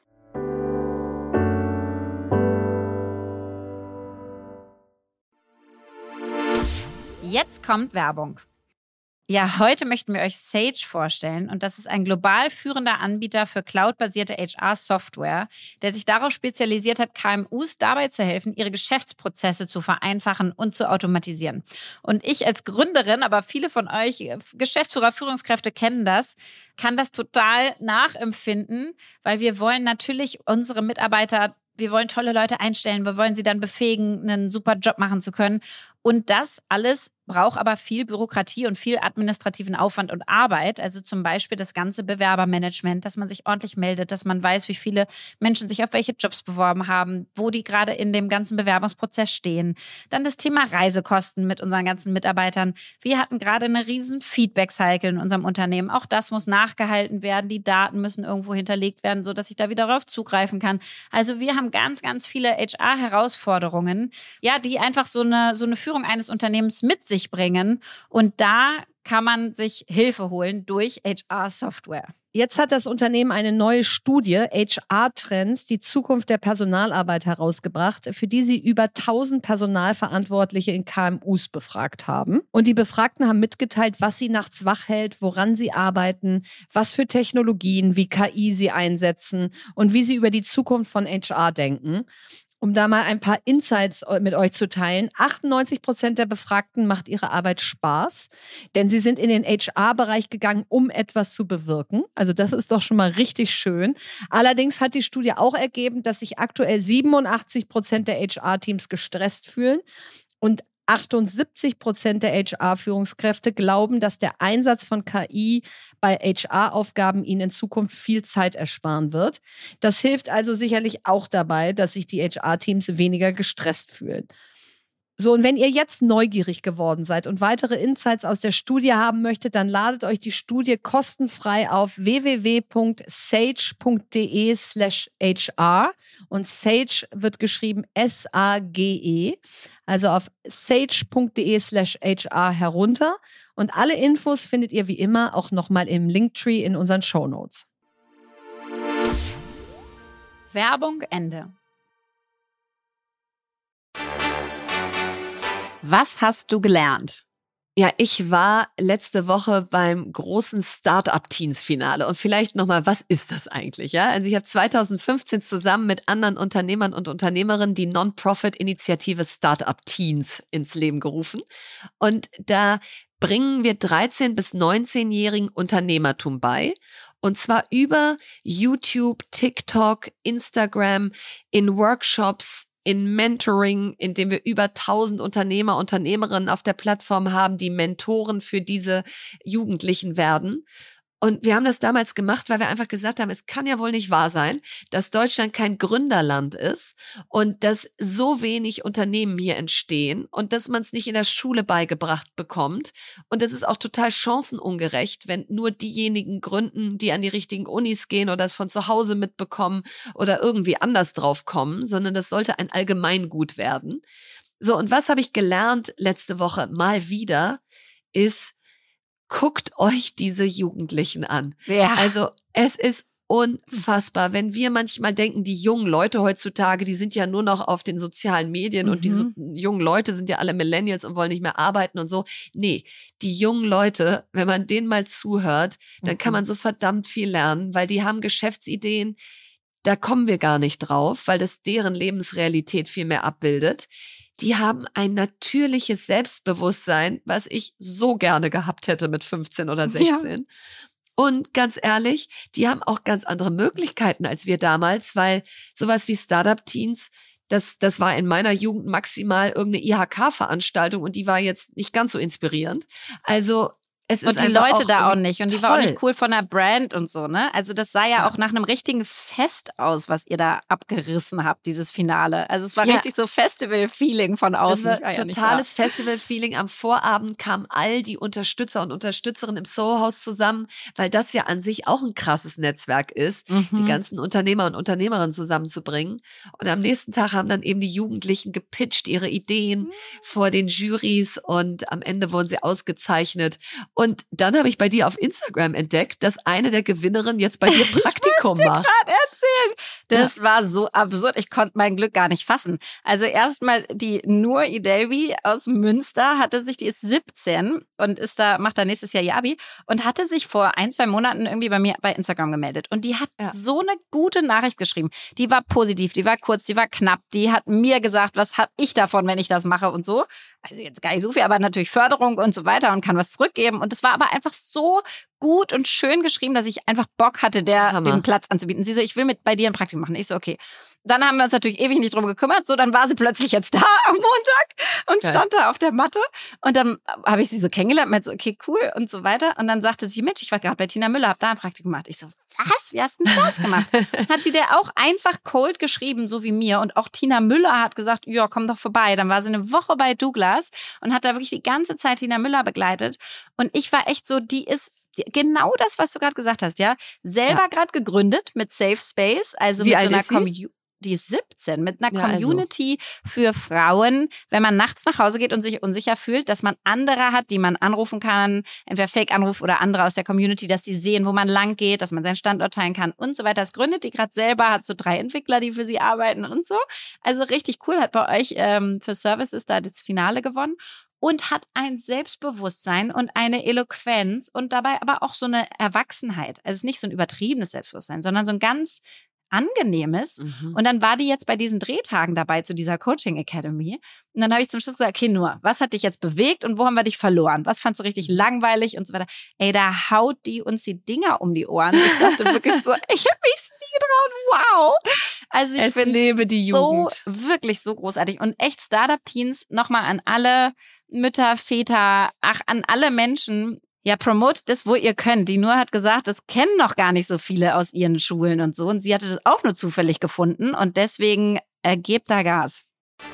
B: Jetzt kommt Werbung. Ja, heute möchten wir euch Sage vorstellen und das ist ein global führender Anbieter für cloudbasierte HR-Software, der sich darauf spezialisiert hat, KMUs dabei zu helfen, ihre Geschäftsprozesse zu vereinfachen und zu automatisieren. Und ich als Gründerin, aber viele von euch Geschäftsführer, Führungskräfte kennen das, kann das total nachempfinden, weil wir wollen natürlich unsere Mitarbeiter, wir wollen tolle Leute einstellen, wir wollen sie dann befähigen, einen super Job machen zu können. Und das alles braucht aber viel Bürokratie und viel administrativen Aufwand und Arbeit. Also zum Beispiel das ganze Bewerbermanagement, dass man sich ordentlich meldet, dass man weiß, wie viele Menschen sich auf welche Jobs beworben haben, wo die gerade in dem ganzen Bewerbungsprozess stehen. Dann das Thema Reisekosten mit unseren ganzen Mitarbeitern. Wir hatten gerade eine riesen Feedback-Cycle in unserem Unternehmen. Auch das muss nachgehalten werden. Die Daten müssen irgendwo hinterlegt werden, sodass ich da wieder darauf zugreifen kann. Also wir haben ganz, ganz viele HR-Herausforderungen, ja, die einfach so eine Führung eines Unternehmens mit sich bringen. Und da kann man sich Hilfe holen durch HR-Software.
D: Jetzt hat das Unternehmen eine neue Studie, HR-Trends, die Zukunft der Personalarbeit herausgebracht, für die sie über 1000 Personalverantwortliche in KMUs befragt haben. Und die Befragten haben mitgeteilt, was sie nachts wach hält, woran sie arbeiten, was für Technologien wie KI sie einsetzen und wie sie über die Zukunft von HR denken. Um da mal ein paar Insights mit euch zu teilen. 98% der Befragten macht ihre Arbeit Spaß, denn sie sind in den HR-Bereich gegangen, um etwas zu bewirken. Also das ist doch schon mal richtig schön. Allerdings hat die Studie auch ergeben, dass sich aktuell 87% der HR-Teams gestresst fühlen und 78% der HR-Führungskräfte glauben, dass der Einsatz von KI bei HR-Aufgaben ihnen in Zukunft viel Zeit ersparen wird. Das hilft also sicherlich auch dabei, dass sich die HR-Teams weniger gestresst fühlen. So, und wenn ihr jetzt neugierig geworden seid und weitere Insights aus der Studie haben möchtet, dann ladet euch die Studie kostenfrei auf www.sage.de/HR und Sage wird geschrieben SAGE, also auf sage.de/HR herunter und alle Infos findet ihr wie immer auch nochmal im Linktree in unseren Shownotes.
B: Werbung Ende. Was hast du gelernt?
A: Ja, ich war letzte Woche beim großen Startup-Teens-Finale und vielleicht nochmal, was ist das eigentlich? Ja, also ich habe 2015 zusammen mit anderen Unternehmern und Unternehmerinnen die Non-Profit-Initiative Startup Teens ins Leben gerufen und da bringen wir 13- bis 19-jährigen Unternehmertum bei. Und zwar über YouTube, TikTok, Instagram, in Workshops, in Mentoring, in dem wir über 1000 Unternehmer, Unternehmerinnen auf der Plattform haben, die Mentoren für diese Jugendlichen werden. Und wir haben das damals gemacht, weil wir einfach gesagt haben, es kann ja wohl nicht wahr sein, dass Deutschland kein Gründerland ist und dass so wenig Unternehmen hier entstehen und dass man es nicht in der Schule beigebracht bekommt. Und das ist auch total chancenungerecht, wenn nur diejenigen gründen, die an die richtigen Unis gehen oder es von zu Hause mitbekommen oder irgendwie anders drauf kommen, sondern das sollte ein Allgemeingut werden. So, und was habe ich gelernt letzte Woche mal wieder, ist, guckt euch diese Jugendlichen an.
B: Ja.
A: Also es ist unfassbar, wenn wir manchmal denken, die jungen Leute heutzutage, die sind ja nur noch auf den sozialen Medien und die jungen Leute sind ja alle Millennials und wollen nicht mehr arbeiten und so. Nee, die jungen Leute, wenn man denen mal zuhört, dann kann man so verdammt viel lernen, weil die haben Geschäftsideen, da kommen wir gar nicht drauf, weil das deren Lebensrealität viel mehr abbildet. Die haben ein natürliches Selbstbewusstsein, was ich so gerne gehabt hätte mit 15 oder 16. Ja. Und ganz ehrlich, die haben auch ganz andere Möglichkeiten als wir damals, weil sowas wie Startup-Teens, das war in meiner Jugend maximal irgendeine IHK-Veranstaltung und die war jetzt nicht ganz so inspirierend. Also es ist
B: und die Leute
A: auch
B: da auch nicht. Und die
A: toll.
B: war auch nicht cool von der Brand und so, ne? Also das sah ja auch nach einem richtigen Fest aus, was ihr da abgerissen habt, dieses Finale. Also es war richtig so Festival-Feeling von außen.
A: Das war totales Festival-Feeling. Am Vorabend kamen all die Unterstützer und Unterstützerinnen im Soho-Haus zusammen, weil das ja an sich auch ein krasses Netzwerk ist, die ganzen Unternehmer und Unternehmerinnen zusammenzubringen. Und am nächsten Tag haben dann eben die Jugendlichen gepitcht ihre Ideen vor den Jurys und am Ende wurden sie ausgezeichnet. Und dann habe ich bei dir auf Instagram entdeckt, dass eine der Gewinnerinnen jetzt bei dir Praktikum macht.
B: Ich gerade erzählen. Das war so absurd. Ich konnte mein Glück gar nicht fassen. Also erstmal die Nur Idelvi aus Münster die ist 17 und macht da nächstes Jahr ihr Abi und hatte sich vor 1-2 Monaten irgendwie bei mir bei Instagram gemeldet. Und die hat so eine gute Nachricht geschrieben. Die war positiv, die war kurz, die war knapp. Die hat mir gesagt, was habe ich davon, wenn ich das mache und so. Also jetzt gar nicht so viel, aber natürlich Förderung und so weiter und kann was zurückgeben. Und es war aber einfach so gut und schön geschrieben, dass ich einfach Bock hatte, den Platz anzubieten. Sie so, ich will bei dir ein Praktikum machen. Ich so, okay. Dann haben wir uns natürlich ewig nicht drum gekümmert. So, dann war sie plötzlich jetzt da am Montag und stand da auf der Matte. Und dann habe ich sie so kennengelernt, meinte so, okay, cool und so weiter. Und dann sagte sie, Mensch, ich war gerade bei Tina Müller, habe da ein Praktikum gemacht. Ich so, was? Wie hast du denn das gemacht? Hat sie der auch einfach cold geschrieben, so wie mir. Und auch Tina Müller hat gesagt, ja, komm doch vorbei. Dann war sie eine Woche bei Douglas und hat da wirklich die ganze Zeit Tina Müller begleitet. Und ich war echt so, die ist genau das, was du gerade gesagt hast, ja. Selber gerade gegründet mit Safe Space, also mit so einer Community. Die ist 17, mit einer Community für Frauen, wenn man nachts nach Hause geht und sich unsicher fühlt, dass man andere hat, die man anrufen kann, entweder Fake-Anruf oder andere aus der Community, dass die sehen, wo man lang geht, dass man seinen Standort teilen kann und so weiter. Das gründet die gerade selber, hat so 3 Entwickler, die für sie arbeiten und so. Also richtig cool, hat bei euch für Services da das Finale gewonnen. Und hat ein Selbstbewusstsein und eine Eloquenz und dabei aber auch so eine Erwachsenheit. Also es ist nicht so ein übertriebenes Selbstbewusstsein, sondern so ein ganz Angenehmes. Und dann war die jetzt bei diesen Drehtagen dabei zu dieser Coaching Academy. Und dann habe ich zum Schluss gesagt, okay, Noah, was hat dich jetzt bewegt und wo haben wir dich verloren? Was fandst du richtig langweilig und so weiter? Ey, da haut die uns die Dinger um die Ohren. Ich dachte wirklich so, ich habe mich's nie getraut. Wow. Also ich finde die Jugend wirklich so großartig. Und echt Startup-Teens nochmal an alle Mütter, Väter, an alle Menschen, ja, promotet das, wo ihr könnt. Die Nur hat gesagt, das kennen noch gar nicht so viele aus ihren Schulen und so. Und sie hatte das auch nur zufällig gefunden. Und deswegen gebt da Gas.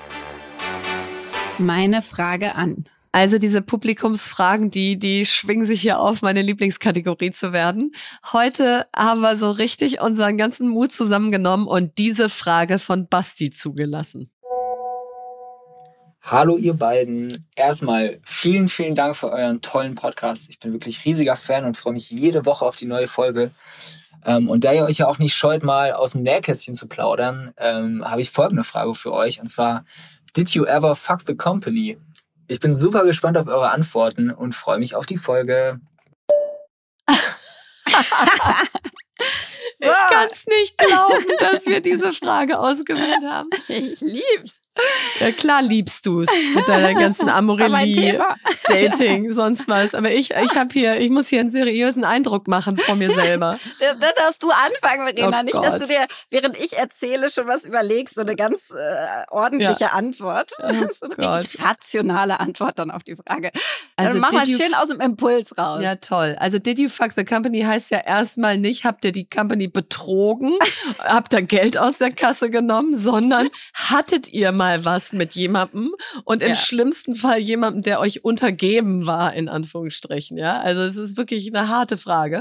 B: Meine Frage an.
A: Also diese Publikumsfragen, die schwingen sich hier auf, meine Lieblingskategorie zu werden. Heute haben wir so richtig unseren ganzen Mut zusammengenommen und diese Frage von Basti zugelassen.
E: Hallo ihr beiden. Erstmal vielen, vielen Dank für euren tollen Podcast. Ich bin wirklich riesiger Fan und freue mich jede Woche auf die neue Folge. Und da ihr euch ja auch nicht scheut, mal aus dem Nähkästchen zu plaudern, habe ich folgende Frage für euch. Und zwar, did you ever fuck the company? Ich bin super gespannt auf eure Antworten und freue mich auf die Folge.
A: Ich kann es nicht glauben, dass wir diese Frage ausgewählt haben.
B: Ich lieb's.
A: Ja klar liebst du es mit deiner ganzen Amorelie, Dating, sonst was. Aber ich muss hier einen seriösen Eindruck machen von mir selber.
B: Da darfst du anfangen, Verena.
A: Oh
B: nicht,
A: Gott.
B: Dass du dir, während ich erzähle, schon was überlegst, so eine ganz ordentliche Antwort.
A: Oh
B: So eine richtig rationale Antwort dann auf die Frage.
A: Also
B: Dann mach mal schön aus dem Impuls raus.
A: Ja, toll. Also did you fuck the company heißt ja erstmal nicht, habt ihr die Company betrogen, habt ihr Geld aus der Kasse genommen, sondern hattet ihr mal was mit jemandem und im schlimmsten Fall jemandem, der euch untergeben war, in Anführungsstrichen. Ja, also es ist wirklich eine harte Frage.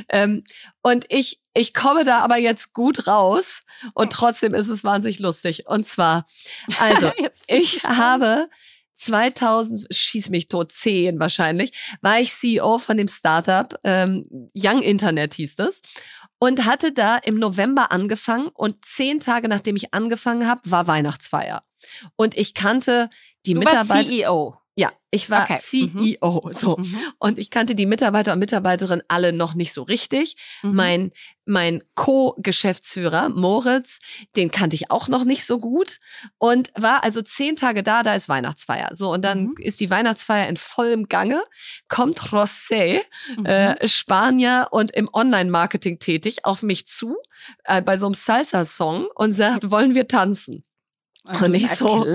A: Und ich komme da aber jetzt gut raus und trotzdem ist es wahnsinnig lustig. Und zwar, also ich habe 2000, schieß mich tot, 10 wahrscheinlich, war ich CEO von dem Startup, Young Internet hieß es, und hatte da im November angefangen und 10 Tage nachdem ich angefangen habe, war Weihnachtsfeier. Und ich kannte die Mitarbeiter.
B: Du warst CEO.
A: Ja, ich war CEO, so. Und ich kannte die Mitarbeiter und Mitarbeiterinnen alle noch nicht so richtig. Mein Co-Geschäftsführer, Moritz, den kannte ich auch noch nicht so gut. Und war also 10 Tage da ist Weihnachtsfeier. So, und dann ist die Weihnachtsfeier in vollem Gange. Kommt José, Spanier und im Online-Marketing tätig, auf mich zu, bei so einem Salsa-Song und sagt, wollen wir tanzen? Und ich so,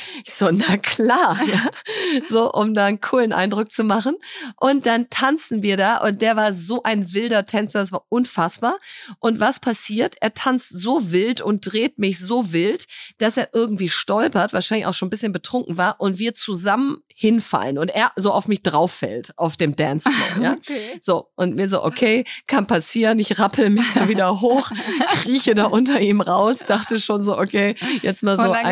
A: na klar, ja. So, um da einen coolen Eindruck zu machen. Und dann tanzen wir da und der war so ein wilder Tänzer, das war unfassbar. Und was passiert? Er tanzt so wild und dreht mich so wild, dass er irgendwie stolpert, wahrscheinlich auch schon ein bisschen betrunken war und wir zusammen hinfallen und er so auf mich drauf fällt auf dem Dancefloor, ja. Okay. So, und mir so, okay, kann passieren, ich rappel mich da wieder hoch, krieche da unter ihm raus, dachte schon so, okay, jetzt mal so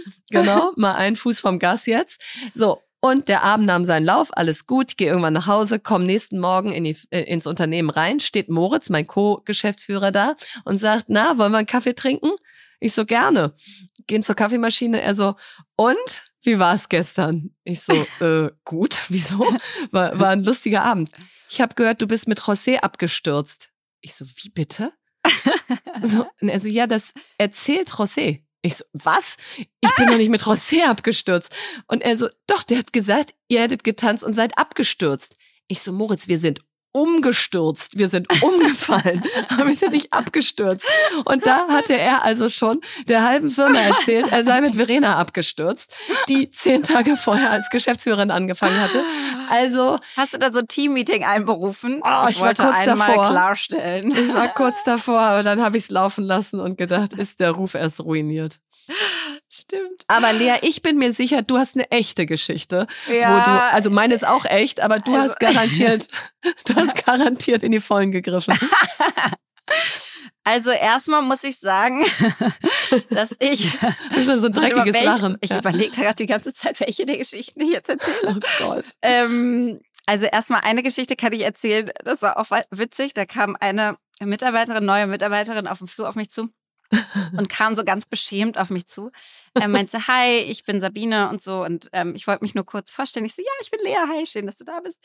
A: mal einen Fuß vom Gas jetzt. So, und der Abend nahm seinen Lauf, alles gut, ich gehe irgendwann nach Hause, komme nächsten Morgen ins Unternehmen rein, steht Moritz, mein Co-Geschäftsführer da und sagt, na, wollen wir einen Kaffee trinken? Ich so, gerne. Gehen zur Kaffeemaschine, er so, und? Wie war es gestern? Ich so, gut, wieso? War ein lustiger Abend. Ich habe gehört, du bist mit José abgestürzt. Ich so, wie bitte? So, und er so, ja, das erzählt José. Ich so, was? Ich bin doch nicht mit José abgestürzt. Und er so, doch, der hat gesagt, ihr hättet getanzt und seid abgestürzt. Ich so, Moritz, wir sind umgestürzt, wir sind umgefallen, aber wir sind nicht abgestürzt. Und da hatte er also schon der halben Firma erzählt, er sei mit Verena abgestürzt, die 10 Tage vorher als Geschäftsführerin angefangen hatte. Also
B: hast du da so ein Teammeeting einberufen?
A: Ich war kurz davor.
B: Klarstellen.
A: Ich war kurz davor, aber dann habe ich es laufen lassen und gedacht, ist der Ruf erst ruiniert.
B: Stimmt.
A: Aber Lea, ich bin mir sicher, du hast eine echte Geschichte,
B: ja,
A: wo du, also meine ist auch echt, aber du hast garantiert in die Vollen gegriffen.
B: Also erstmal muss ich sagen, dass ich
A: so ein dreckiges Lachen.
B: Ich überlege da gerade die ganze Zeit, welche der Geschichten ich jetzt erzähle.
A: Oh Gott.
B: Also erstmal eine Geschichte kann ich erzählen, das war auch witzig. Da kam eine neue Mitarbeiterin auf dem Flur auf mich zu. Und kam so ganz beschämt auf mich zu. Er meinte, hi, ich bin Sabine und so. Und ich wollte mich nur kurz vorstellen. Ich so, ja, ich bin Lea, hi, schön, dass du da bist.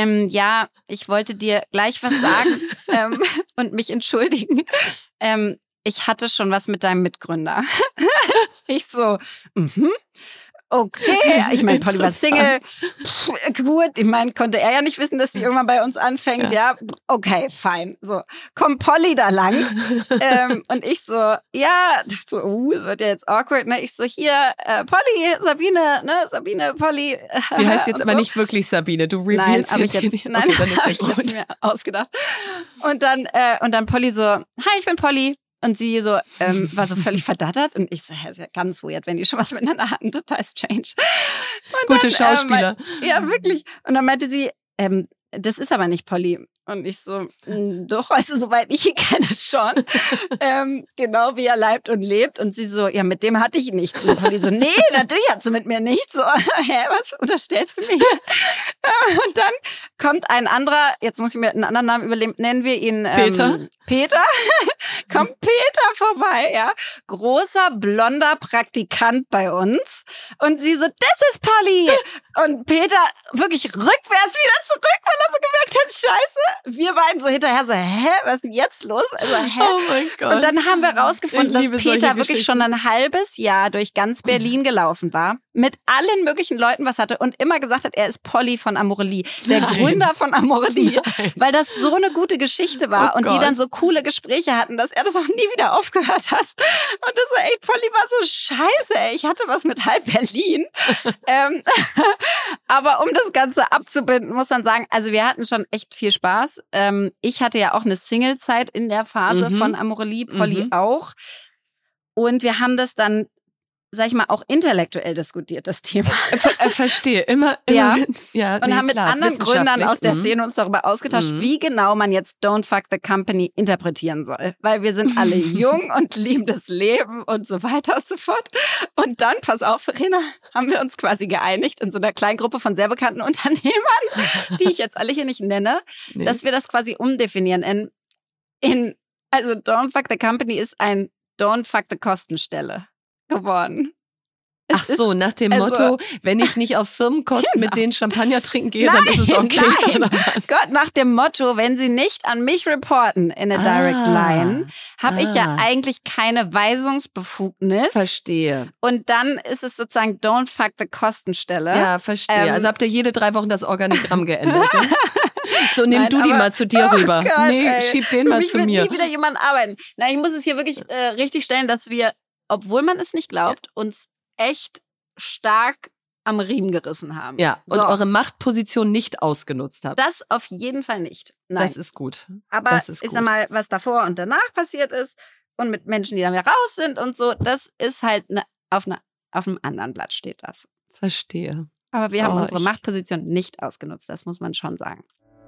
B: Ja, ich wollte dir gleich was sagen und mich entschuldigen. ich hatte schon was mit deinem Mitgründer. Ich so, okay, ich meine, Polly war Single, gut, ich meine, konnte er ja nicht wissen, dass die irgendwann bei uns anfängt, ja, okay, fein, so, kommt Polly da lang und ich so, ja, dachte so, das wird ja jetzt awkward, ne, ich so, hier, Polly, Sabine, Polly.
A: Die heißt jetzt aber so. Nicht wirklich Sabine, du revealst jetzt nicht.
B: Nein, okay, dann ist ja gut. Ich mir ausgedacht. Und dann Polly so, hi, ich bin Polly. Und sie so, war so völlig verdattert. Und ich so, ist ja ganz weird, wenn die schon was miteinander hatten. Total strange. Und
A: gute
B: dann,
A: Schauspieler.
B: Ja, wirklich. Und dann meinte sie, das ist aber nicht Polly. Und ich so, doch, also soweit ich ihn kenne schon. Genau wie er leibt und lebt. Und sie so, ja, mit dem hatte ich nichts. Und Polly so, nee, natürlich hat sie mit mir nichts. So, was unterstellst du mir? Und dann kommt ein anderer, jetzt muss ich mir einen anderen Namen überlegen, nennen wir ihn Peter. Kommt Peter vorbei, ja. Großer, blonder Praktikant bei uns. Und sie so, das ist Polly. Und Peter wirklich rückwärts wieder zurück, weil er so gemerkt hat, scheiße. Wir beiden so hinterher so, was ist denn jetzt los? Also,
A: Oh mein Gott.
B: Und dann haben wir rausgefunden, dass Peter wirklich schon ein halbes Jahr durch ganz Berlin gelaufen war, mit allen möglichen Leuten was hatte und immer gesagt hat, er ist Polly von Amorelie, der Gründer von Amorelie, weil das so eine gute Geschichte war und die dann so coole Gespräche hatten, dass er das auch nie wieder aufgehört hat. Und das so, ey, Polly war so scheiße, ey, ich hatte was mit halb Berlin. Aber um das Ganze abzubinden, muss man sagen, also wir hatten schon echt viel Spaß. Ich hatte ja auch eine Single-Zeit in der Phase von Amorelie, Polly auch. Und wir haben das dann, sag ich mal, auch intellektuell diskutiert, das Thema.
A: Verstehe, immer
B: ja.
A: Ja,
B: und haben mit anderen Gründern aus der Szene uns darüber ausgetauscht, wie genau man jetzt Don't Fuck the Company interpretieren soll. Weil wir sind alle jung und lieben das Leben und so weiter und so fort. Und dann, pass auf, Verena, haben wir uns quasi geeinigt in so einer kleinen Gruppe von sehr bekannten Unternehmern, die ich jetzt alle hier nicht nenne, dass wir das quasi umdefinieren also Don't Fuck the Company ist ein Don't Fuck the Kostenstelle geworden.
A: Ach so, nach dem Motto, wenn ich nicht auf Firmenkosten mit denen Champagner trinken gehe, dann ist es okay.
B: Nein. Gott, nach dem Motto, wenn sie nicht an mich reporten in a Direct Line, habe ich ja eigentlich keine Weisungsbefugnis.
A: Verstehe.
B: Und dann ist es sozusagen Don't Fuck the Kostenstelle.
A: Ja, verstehe. Also habt ihr jede 3 Wochen das Organigramm geändert. Ja? So, nimm du die mal zu dir rüber.
B: Gott,
A: schieb den mal zu mir.
B: Nie wieder jemand arbeiten. Na, ich muss es hier wirklich richtig stellen, dass wir, obwohl man es nicht glaubt, uns echt stark am Riemen gerissen haben.
A: Ja, und eure Machtposition nicht ausgenutzt habt.
B: Das auf jeden Fall nicht. Nein.
A: Das ist gut.
B: Aber ich sag mal, was davor und danach passiert ist und mit Menschen, die dann wieder raus sind und so, das ist halt auf einem anderen Blatt steht das.
A: Verstehe.
B: Aber wir haben unsere Machtposition nicht ausgenutzt, das muss man schon sagen.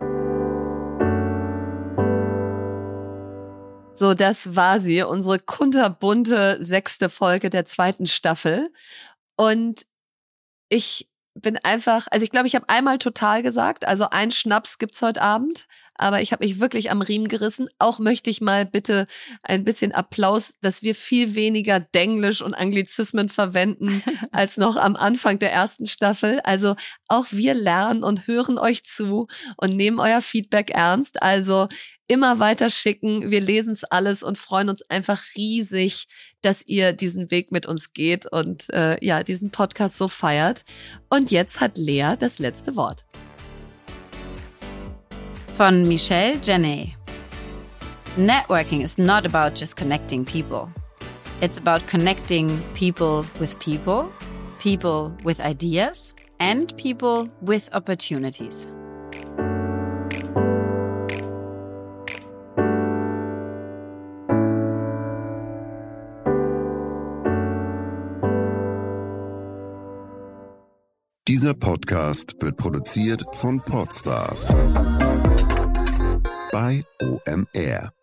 A: So, das war sie, unsere kunterbunte 6. Folge der 2. Staffel. Und ich bin einfach, also ich glaube, ich habe einmal total gesagt, also einen Schnaps gibt's heute Abend, aber ich habe mich wirklich am Riemen gerissen. Auch möchte ich mal bitte ein bisschen Applaus, dass wir viel weniger Denglisch und Anglizismen verwenden als noch am Anfang der 1. Staffel. Also auch wir lernen und hören euch zu und nehmen euer Feedback ernst. Also immer weiter schicken. Wir lesen es alles und freuen uns einfach riesig, dass ihr diesen Weg mit uns geht und diesen Podcast so feiert. Und jetzt hat Lea das letzte Wort.
B: Von Michelle Janae. Networking is not about just connecting people. It's about connecting people with people, people with ideas and people with opportunities.
F: Dieser Podcast wird produziert von Podstars bei OMR.